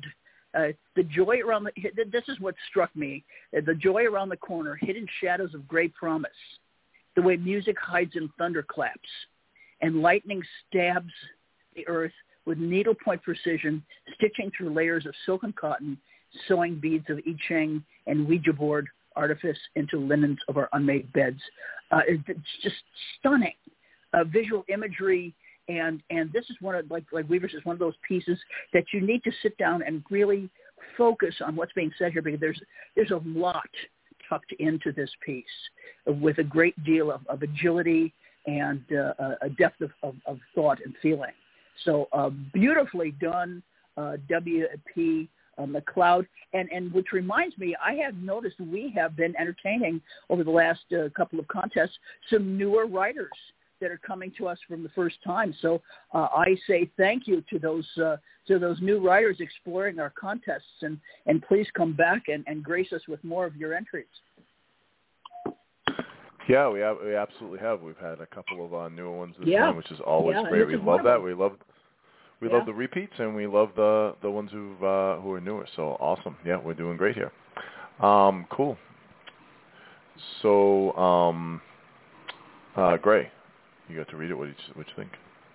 This is what struck me. The joy around the corner hid in shadows of gray promise, the way music hides in thunderclaps, and lightning stabs the earth with needlepoint precision, stitching through layers of silken cotton, sewing beads of I Ching and Ouija board artifice into linens of our unmade beds. It's just stunning visual imagery, and this is one of, like Weaver says, one of those pieces that you need to sit down and really focus on what's being said here, because there's a lot tucked into this piece with a great deal of agility and a depth of thought and feeling. So beautifully done, W.P. McLeod, and which reminds me, I have noticed we have been entertaining over the last couple of contests some newer writers that are coming to us from the first time. So I say thank you to those new writers exploring our contests, and please come back and grace us with more of your entries. Yeah, we absolutely have. We've had a couple of newer ones this time, which is always great. We love that. We love the repeats, and we love the ones who are newer. So awesome. Yeah, we're doing great here. Cool. So, Gray, you got to read it. What you think?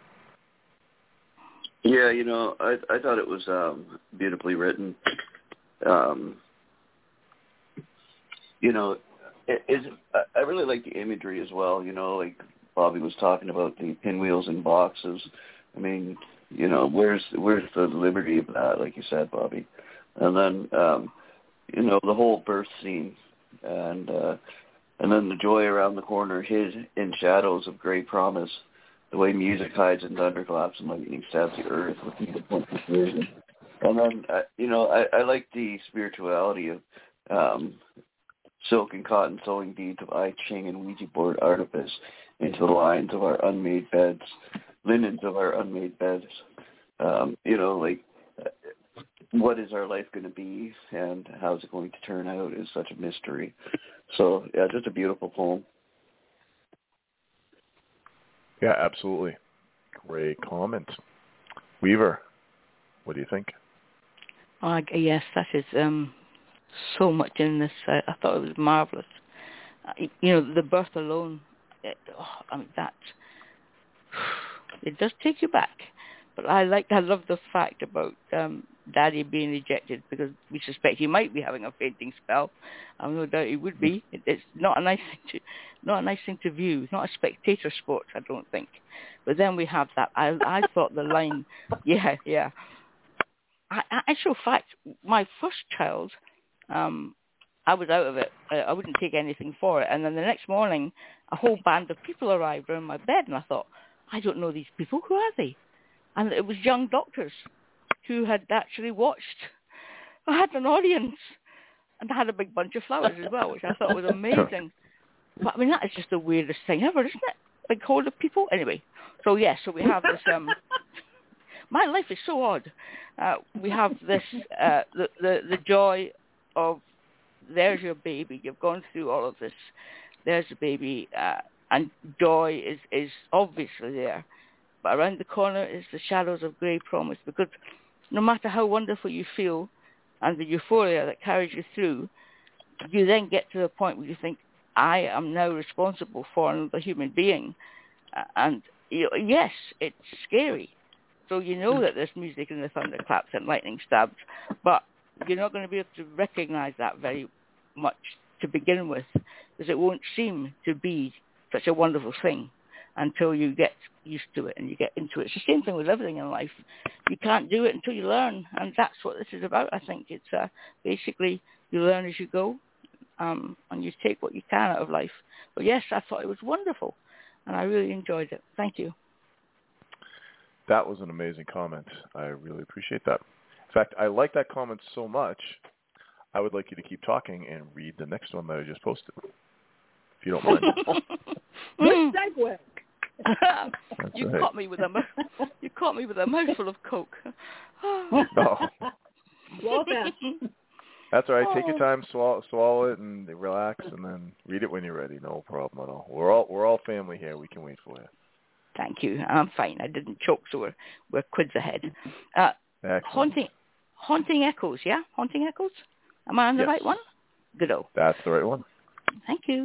Yeah, I thought it was beautifully written. I really like the imagery as well. Like Bobby was talking about the pinwheels and boxes. I mean, where's the liberty of that, like you said, Bobby? And then, the whole birth scene, and then the joy around the corner hid in shadows of gray promise, the way music hides in thunderclaps and lightning stabs the earth with needlepoint precision. And then, I like the spirituality of silk and cotton sewing beads of I Ching and Ouija board artifice into the lines of our unmade beds, linens of our unmade beds. What is our life going to be, and how's it going to turn out is such a mystery. So, yeah, just a beautiful poem. Yeah, absolutely. Great comment. Weaver, what do you think? Yes, that is so much in this. I thought it was marvelous. The birth alone, that it does take you back. But I love the fact about Daddy being ejected, because we suspect he might be having a fainting spell. No doubt he would be. It's not a nice thing to view. Not a spectator sport, I don't think. But then we have that. I thought the line, yeah. Actual fact, my first child, I was out of it. I wouldn't take anything for it. And then the next morning, a whole band of people arrived around my bed, and I thought, I don't know these people. Who are they? And it was young doctors who had actually watched. I had an audience, and I had a big bunch of flowers as well, which I thought was amazing. But I mean, that is just the weirdest thing ever, isn't it? Big horde of people. Anyway, so we have this. My life is so odd. We have this, the joy of, there's your baby. You've gone through all of this. There's the baby, and joy is obviously there. But around the corner is the shadows of grey promise, because no matter how wonderful you feel and the euphoria that carries you through, you then get to the point where you think, I am now responsible for another human being. And yes, it's scary. So you know that there's music and the thunderclaps and lightning stabs, but you're not going to be able to recognize that very much to begin with, because it won't seem to be such a wonderful thing until you get used to it and you get into it. It's the same thing with everything in life. You can't do it until you learn, and that's what this is about, I think. It's basically you learn as you go, and you take what you can out of life. But yes, I thought it was wonderful, and I really enjoyed it. Thank you. That was an amazing comment. I really appreciate that. In fact, I like that comment so much, I would like you to keep talking and read the next one that I just posted, if you don't mind. Good segue. You right. caught me with a mouthful of Coke. No. Well, That's all right. Take your time, swallow it, and relax, and then read it when you're ready. No problem at all. We're all family here. We can wait for you. Thank you. I'm fine. I didn't choke, so we're quids ahead. Haunting Echoes, yeah? Haunting Echoes? Am I on the right one? Good-o. That's the right one. Thank you.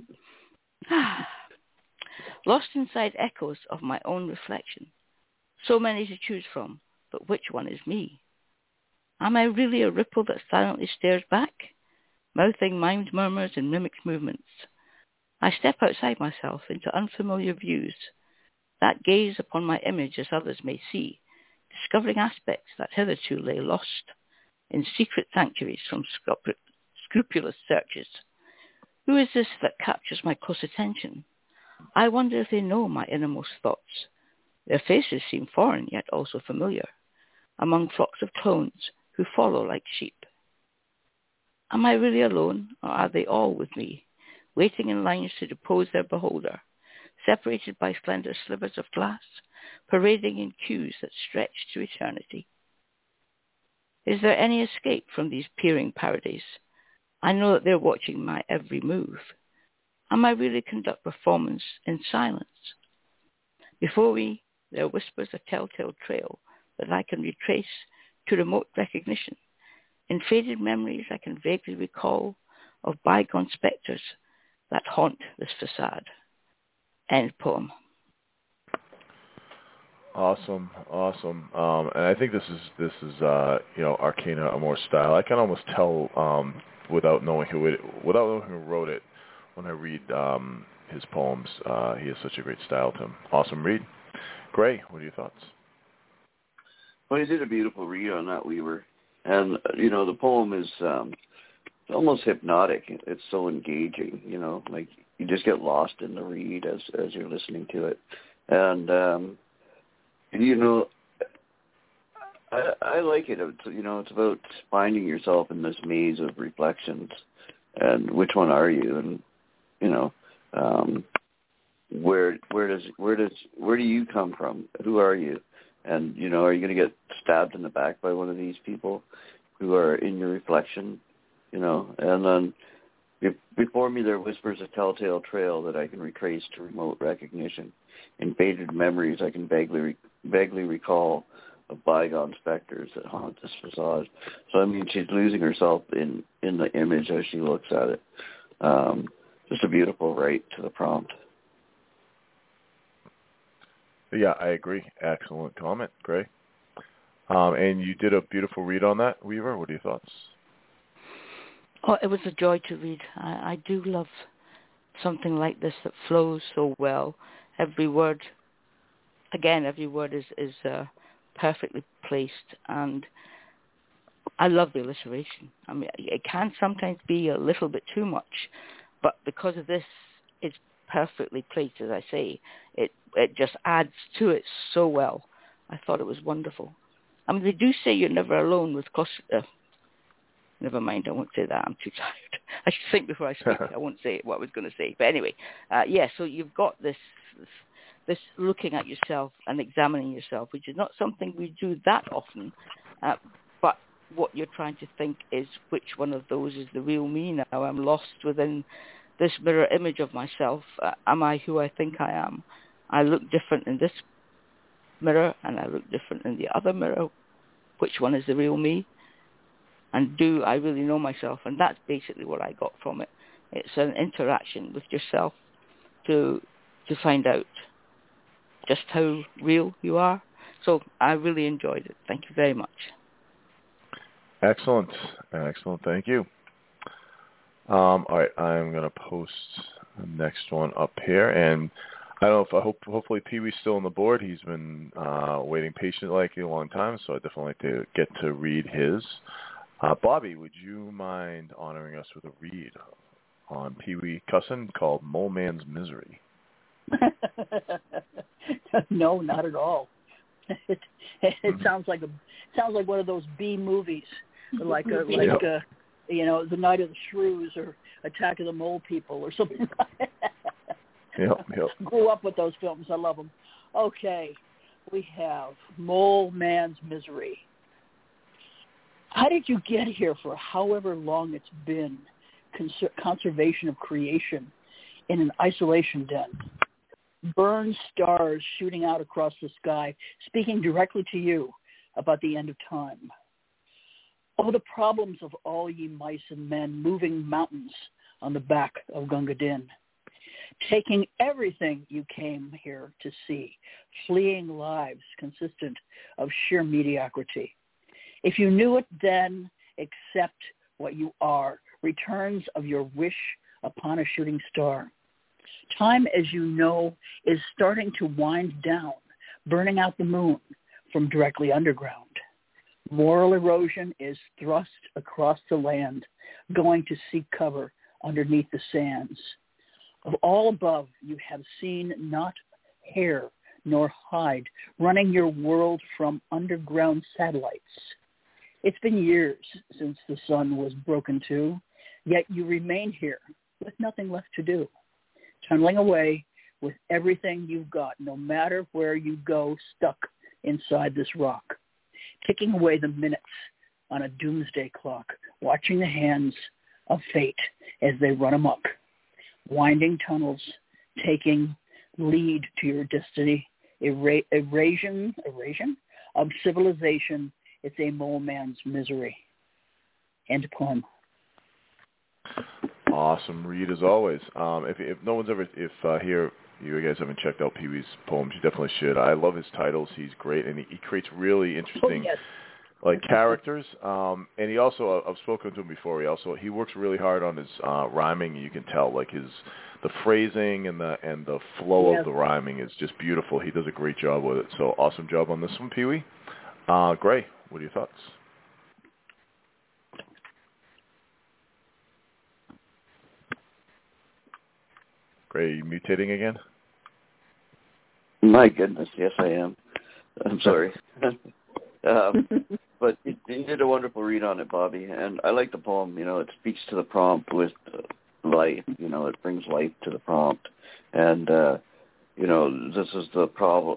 Lost inside echoes of my own reflection. So many to choose from, but which one is me? Am I really a ripple that silently stares back, mouthing mimed murmurs and mimicked movements? I step outside myself into unfamiliar views, that gaze upon my image as others may see, discovering aspects that hitherto lay lost in secret sanctuaries from scrupulous searches. Who is this that captures my close attention? I wonder if they know my innermost thoughts. Their faces seem foreign, yet also familiar, among flocks of clones who follow like sheep. Am I really alone, or are they all with me, waiting in lines to depose their beholder, separated by slender slivers of glass, parading in queues that stretch to eternity? Is there any escape from these peering parodies? I know that they're watching my every move. Am I really conduct performance in silence? Before me, there whispers a telltale trail that I can retrace to remote recognition. In faded memories, I can vaguely recall of bygone specters that haunt this facade. End poem. Awesome. And I think this is Arcana Amor style. I can almost tell without knowing who wrote it when I read his poems. He has such a great style to him. Awesome read. Gray, what are your thoughts? Well, you did a beautiful read on that, Weaver. And, the poem is almost hypnotic. It's so engaging, like you just get lost in the read as you're listening to it. And, I like it. It's about finding yourself in this maze of reflections and which one are you? And, where do you come from? Who are you? And, are you going to get stabbed in the back by one of these people who are in your reflection? And then before me there whispers a telltale trail that I can retrace to remote recognition. In faded memories I can vaguely recall of bygone specters that haunt this facade. So, she's losing herself in the image as she looks at it. Just a beautiful right to the prompt. Yeah, I agree. Excellent comment, Gray. And you did a beautiful read on that, Weaver. What are your thoughts? Oh, it was a joy to read. I do love something like this that flows so well. Every word is perfectly placed, and I love the alliteration. It can sometimes be a little bit too much, but because of this, it's perfectly placed, as I say. It just adds to it so well. I thought it was wonderful. They do say you're never alone with never mind, I won't say that. I'm too tired. I should think before I speak. I won't say what I was going to say. But anyway, so you've got this looking at yourself and examining yourself, which is not something we do that often. But what you're trying to think is which one of those is the real me now. I'm lost within this mirror image of myself. Am I who I think I am? I look different in this mirror and I look different in the other mirror. Which one is the real me? And do I really know myself? And that's basically what I got from it. It's an interaction with yourself to find out just how real you are. So I really enjoyed it. Thank you very much. Excellent. Thank you. All right, I'm going to post the next one up here, and I don't know if hopefully Pee-wee's still on the board. He's been waiting patiently like a long time, so I'd definitely like to get to read his. Bobby, would you mind honoring us with a read on Pee-wee Cussin called Mole Man's Misery? No, not at all. It sounds like one of those B movies, like The Night of the Shrews or Attack of the Mole People or something like that. Yep. Grew up with those films. I love them. Okay, we have Mole Man's Misery. How did you get here for however long it's been? Conservation of creation in an isolation den. Burned stars shooting out across the sky, speaking directly to you about the end of time. Oh, the problems of all ye mice and men moving mountains on the back of Gunga Din. Taking everything you came here to see, fleeing lives consistent of sheer mediocrity. If you knew it then, accept what you are, returns of your wish upon a shooting star. Time, as you know, is starting to wind down, burning out the moon from directly underground. Moral erosion is thrust across the land, going to seek cover underneath the sands. Of all above, you have seen not hair nor hide, running your world from underground satellites. It's been years since the sun was broken to, yet you remain here with nothing left to do, tunneling away with everything you've got, no matter where you go, stuck inside this rock, ticking away the minutes on a doomsday clock, watching the hands of fate as they run amok, winding tunnels, taking lead to your destiny, erasion of civilization. It's a mole man's misery. End poem. Awesome read as always. If no one's ever, here you guys haven't checked out Pee-wee's poems, you definitely should. I love his titles. He's great, and he creates really interesting characters. And he also, I've spoken to him before. He works really hard on his rhyming. You can tell, the phrasing and the flow of the rhyming is just beautiful. He does a great job with it. So awesome job on this one, Pee-wee. Gray, what are your thoughts? Gray, are you mutating again? My goodness, yes I am. I'm sorry. But you did a wonderful read on it, Bobby, and I like the poem. It speaks to the prompt with life. It brings life to the prompt, and this is the problem.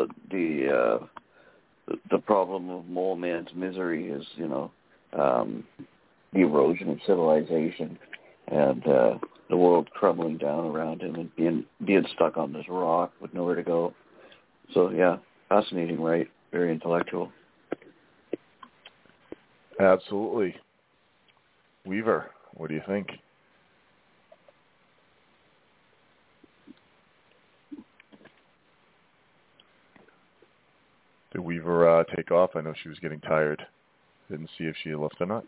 The problem of Mole Man's misery is the erosion of civilization and the world crumbling down around him and being stuck on this rock with nowhere to go. So yeah, fascinating, right? Very intellectual. Absolutely. Weaver, what do you think? Did Weaver take off? I know she was getting tired. Didn't see if she left or not.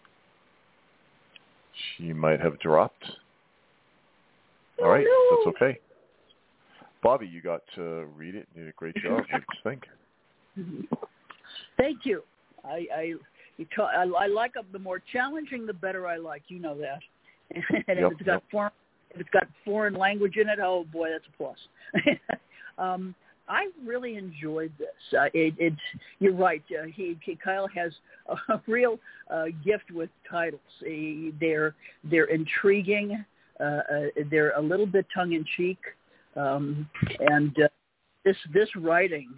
She might have dropped. All right, that's okay. Bobby, you got to read it. You did a great job. What do you think? Thank you. I like the more challenging, the better I like. You know that. And if it's got foreign language in it, oh boy, that's a plus. I really enjoyed this. You're right. Kyle has a real gift with titles. They're intriguing. They're a little bit tongue in cheek, and this writing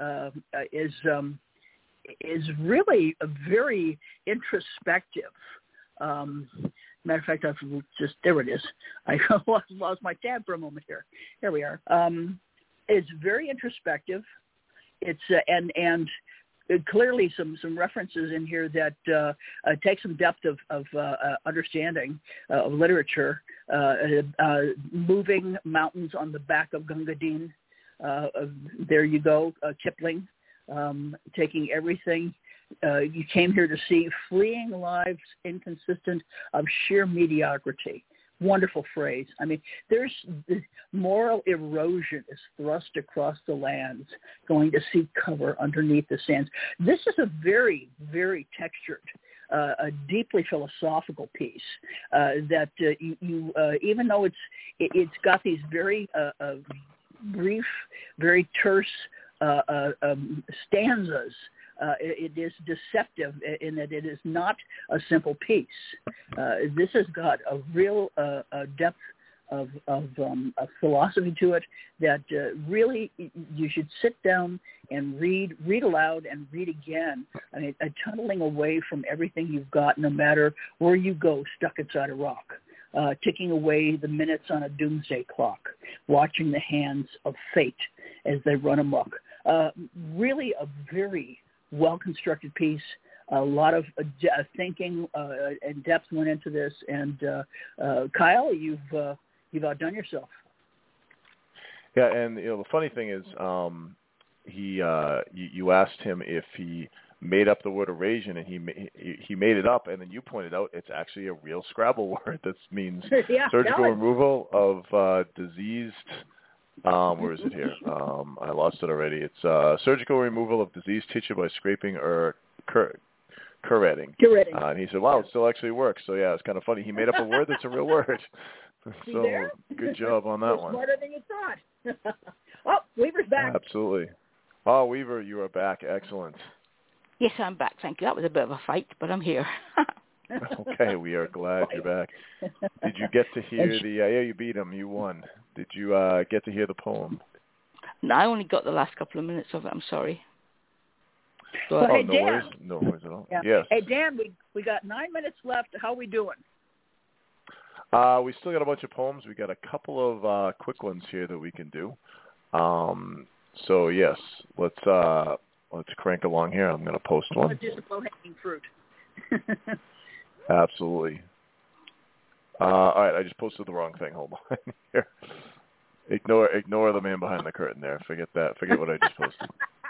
is really a very introspective. Matter of fact, there it is. I lost my tab for a moment here. Here we are. It's very introspective. It's and clearly some references in here that take some depth of understanding of literature. Moving mountains on the back of Gunga Din. There you go, Kipling. Taking everything you came here to see, fleeing lives inconsistent of sheer mediocrity. Wonderful phrase. I mean, there's the moral erosion is thrust across the lands, going to seek cover underneath the sands. This is a very, very textured, a deeply philosophical piece that you even though it's got these very brief, very terse stanzas. It is deceptive in that it is not a simple piece. This has got a real depth of philosophy to it that really you should sit down and read aloud and read again. I mean, tunneling away from everything you've got, no matter where you go, stuck inside a rock. Ticking away the minutes on a doomsday clock, watching the hands of fate as they run amok. Really a very well-constructed piece. A lot of thinking and depth went into this. And Kyle, you've outdone yourself. Yeah, and the funny thing is, you asked him if he made up the word erosion, and he made it up, and then you pointed out it's actually a real Scrabble word that means surgical removal of diseased. Where is it here? I lost it already. It's surgical removal of diseased tissue by scraping or curetting. And he said, "Wow, it still actually works." So yeah, it's kind of funny. He made up a word that's a real word. So good job on that one. Smarter than you thought. Oh, Weaver's back. Absolutely. Oh, Weaver, you are back. Excellent. Yes, I'm back. Thank you. That was a bit of a fight, but I'm here. Okay, we are glad you're back. Did you get to hear you beat him. You won. Did you get to hear the poem? No, I only got the last couple of minutes of it. I'm sorry. Well, hey, no Dan. worries. No worries at all. Yeah. Yes. Hey, Dan, we got 9 minutes left. How are we doing? We still got a bunch of poems. We got a couple of quick ones here that we can do. So yes, let's crank along here. I'm going to post one. Let's do some low-hanging fruit. Absolutely. All right, I just posted the wrong thing. Hold on here. Ignore the man behind the curtain there. Forget that. Forget what I just posted.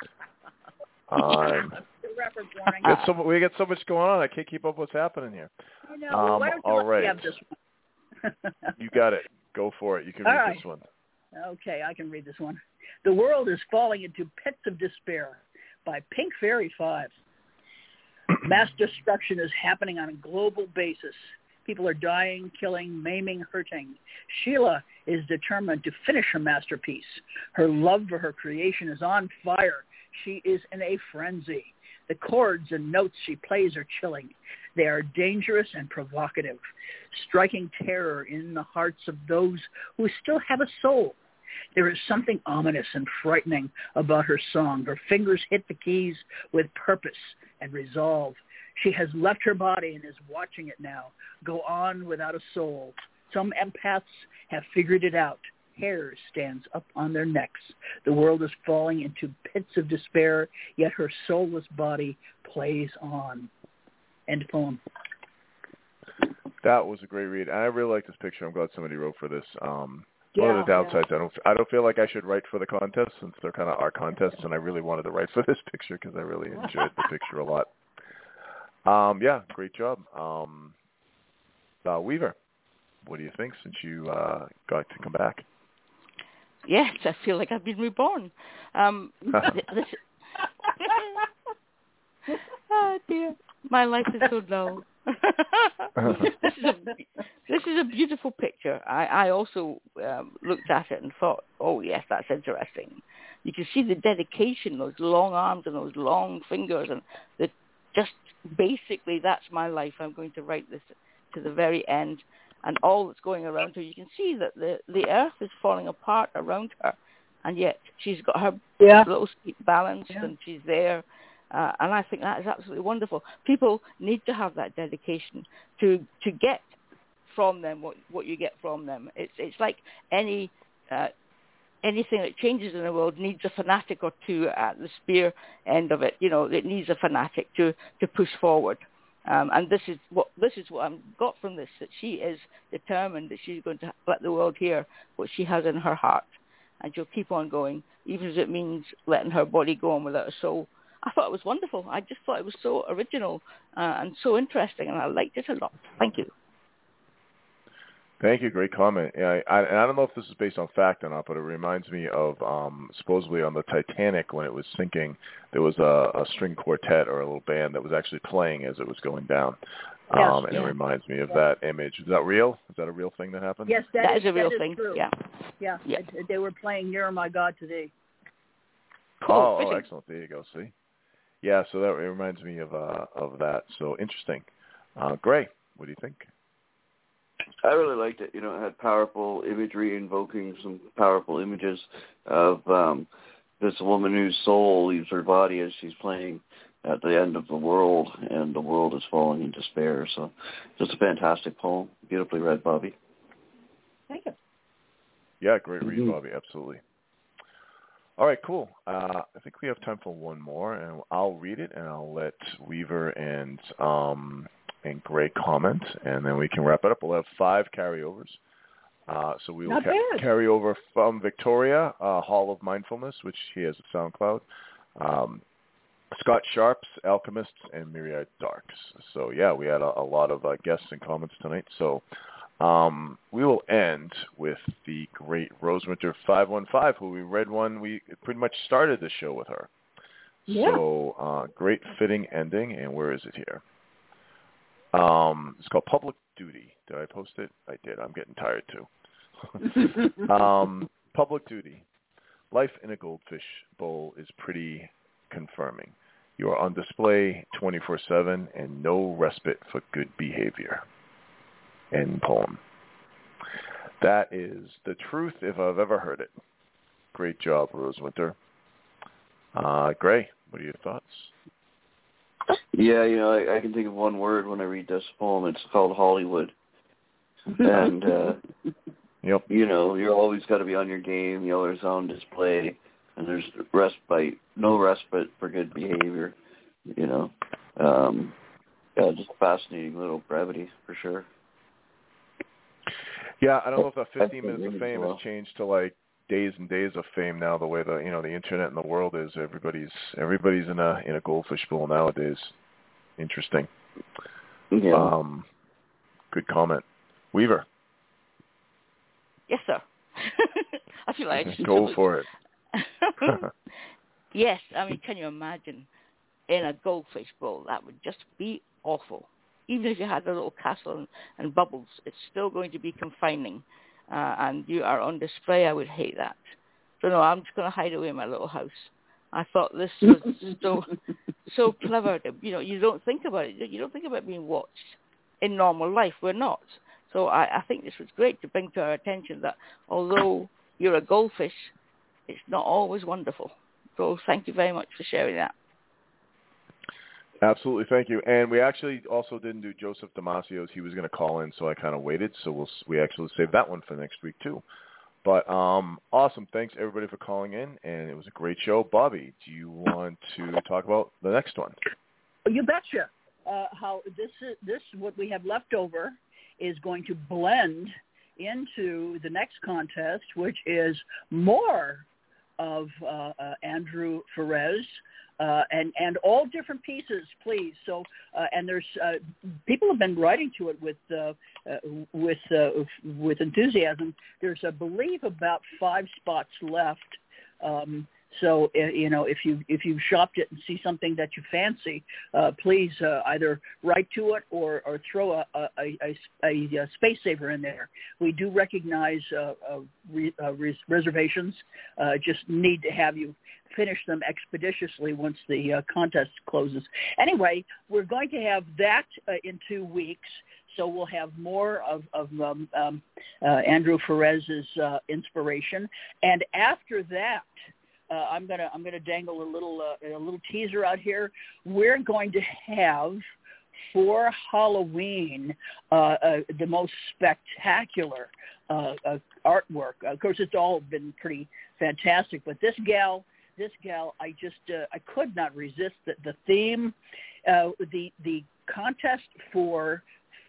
We get so much going on. I can't keep up what's happening here. I know. Why don't you all right. have this one? You got it. Go for it. You can read this one. Okay, I can read this one. The world is falling into pits of despair by Pink Fairy 5. Mass destruction is happening on a global basis. People are dying, killing, maiming, hurting. Sheila is determined to finish her masterpiece. Her love for her creation is on fire. She is in a frenzy. The chords and notes she plays are chilling. They are dangerous and provocative, striking terror in the hearts of those who still have a soul. There is something ominous and frightening about her song. Her fingers hit the keys with purpose and resolve. She has left her body and is watching it now go on without a soul. Some empaths have figured it out. Hair stands up on their necks. The world is falling into pits of despair, yet her soulless body plays on. End poem. That was a great read. I really like this picture. I'm glad somebody wrote for this. One of the downsides, I don't feel like I should write for the contest since they're kind of our contests, and I really wanted to write for this picture because I really enjoyed the picture a lot. Yeah, great job. Weaver, what do you think since you got to come back? Yes, I feel like I've been reborn. Oh dear, my life is so dull. This is a beautiful picture. I also looked at it and thought, oh yes, that's interesting. You can see the dedication, those long arms and those long fingers, and just basically that's my life. I'm going to write this to the very end, and all that's going around her. You can see that the earth is falling apart around her, and yet she's got her little feet balanced and she's there. And I think that is absolutely wonderful. People need to have that dedication to get from them what you get from them. It's like any anything that changes in the world needs a fanatic or two at the spear end of it. It needs a fanatic to push forward. And this is what I've got from this, that she is determined that she's going to let the world hear what she has in her heart. And she'll keep on going, even if it means letting her body go on without a soul. I thought it was wonderful. I just thought it was so original and so interesting, and I liked it a lot. Thank you. Thank you. Great comment. Yeah, I don't know if this is based on fact or not, but it reminds me of supposedly on the Titanic when it was sinking, there was a string quartet or a little band that was actually playing as it was going down. Yes, and it reminds me of that image. Is that real? Is that a real thing that happened? Yes, that is a real thing. True. Yeah. They were playing Nearer My God Today. Cool. Oh, excellent. There you go. See? Yeah, so that it reminds me of that. So interesting. Gray, what do you think? I really liked it. It had powerful imagery, invoking some powerful images of this woman whose soul leaves her body as she's playing at the end of the world, and the world is falling in despair. So just a fantastic poem. Beautifully read, Bobby. Thank you. Yeah, great read, Bobby. Absolutely. All right, cool. I think we have time for one more, and I'll read it, and I'll let Weaver and Gray comment, and then we can wrap it up. We'll have 5 carryovers. So we will carry over from Victoria, Hall of Mindfulness, which he has a SoundCloud, Scott Sharps, Alchemists, and Myriad Darks. So, yeah, we had a lot of guests and comments tonight. So we will end with the great Rosewinter 515, who we read one. We pretty much started the show with her. Yeah. So great fitting ending, and where is it here? It's called Public Duty. Did I post it? I did. I'm getting tired, too. Public Duty. Life in a goldfish bowl is pretty confirming. You are on display 24/7 and no respite for good behavior. End poem. That is the truth if I've ever heard it. Great job, Rosewinter. Gray, what are your thoughts? Yeah, I can think of one word when I read this poem. It's called Hollywood. And, yep. You're always got to be on your game. There's on display. And there's no respite for good behavior, just a fascinating little brevity for sure. Yeah, I don't know if that 15 minutes of fame has changed to like days and days of fame now. The way the internet and the world is, everybody's in a goldfish bowl nowadays. Interesting. Yeah. Good comment, Weaver. Yes, sir. I feel like I just go for it. Yes, I mean, can you imagine in a goldfish bowl? That would just be awful. Even if you had a little castle and bubbles, it's still going to be confining. And you are on display. I would hate that. So no, I'm just going to hide away in my little house. I thought this was so clever. You don't think about it. You don't think about being watched in normal life. We're not. So I think this was great to bring to our attention that although you're a goldfish, it's not always wonderful. So thank you very much for sharing that. Absolutely, thank you. And we actually also didn't do Joseph Damasio's. He was going to call in, so I kind of waited. So we actually saved that one for next week too. But awesome. Thanks everybody for calling in, and it was a great show. Bobby, do you want to talk about the next one? You betcha. How this what we have left over is going to blend into the next contest, which is more of Andrew Ferez. And all different pieces, please. So, and there's people have been writing to it with enthusiasm. There's, I believe, about 5 spots left. So, if you've shopped it and see something that you fancy, please either write to it or throw a space saver in there. We do recognize reservations. Just need to have you finish them expeditiously once the contest closes. Anyway, we're going to have that in 2 weeks, so we'll have more of Andrew Ferez's inspiration, and after that, I'm gonna dangle a little teaser out here. We're going to have for Halloween, the most spectacular artwork. Of course, it's all been pretty fantastic, but this gal, I could not resist the theme. The contest for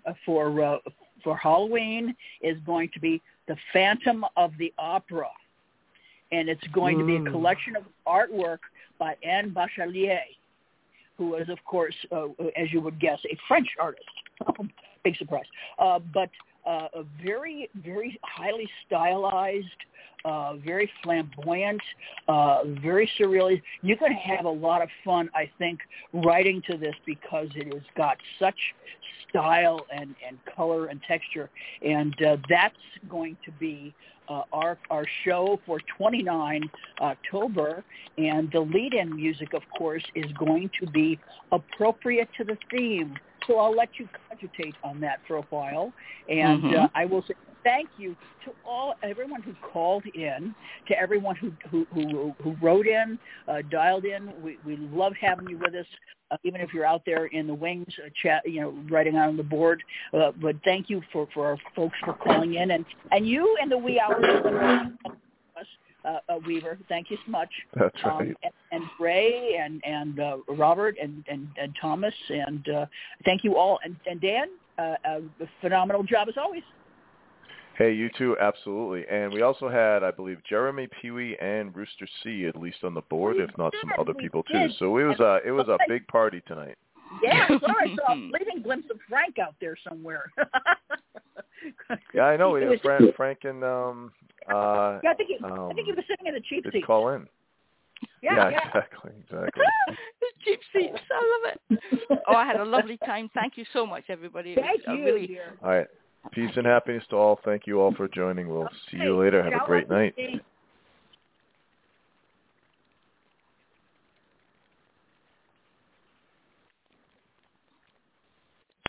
Halloween is going to be the Phantom of the Opera, and it's going to be a collection of artwork by Anne Bachelier, who is, of course, as you would guess, a French artist. Big surprise. But a very, very highly stylized, very flamboyant, very surreal. You're going to have a lot of fun, I think, writing to this because it has got such style and color and texture. And that's going to be our show for 29 October. And the lead-in music, of course, is going to be appropriate to the theme. So I'll let you cogitate on that for a while. And I will say thank you to everyone who called in, to everyone who wrote in, dialed in. We love having you with us, even if you're out there in the wings, chat, writing on the board. But thank you for our folks for calling in, and you in the wee hours. Weaver, thank you so much. That's right. And Ray and Robert and Thomas, and thank you all. And Dan, a phenomenal job as always. Hey, you too, absolutely. And we also had, I believe, Jeremy, Pee-wee, and Rooster C at least on the board, if not some other people too. So it was a big party tonight. Yeah, sorry, I saw a fleeting glimpse of Frank out there somewhere. Yeah, I know. We had Frank and I think he was sitting in the cheap seats. Call in. Yeah, exactly. The cheap seats, I love it. Oh, I had a lovely time. Thank you so much, everybody. Thank you, dear. All right. Peace and happiness to all. Thank you all for joining. We'll see you later. Have a great night.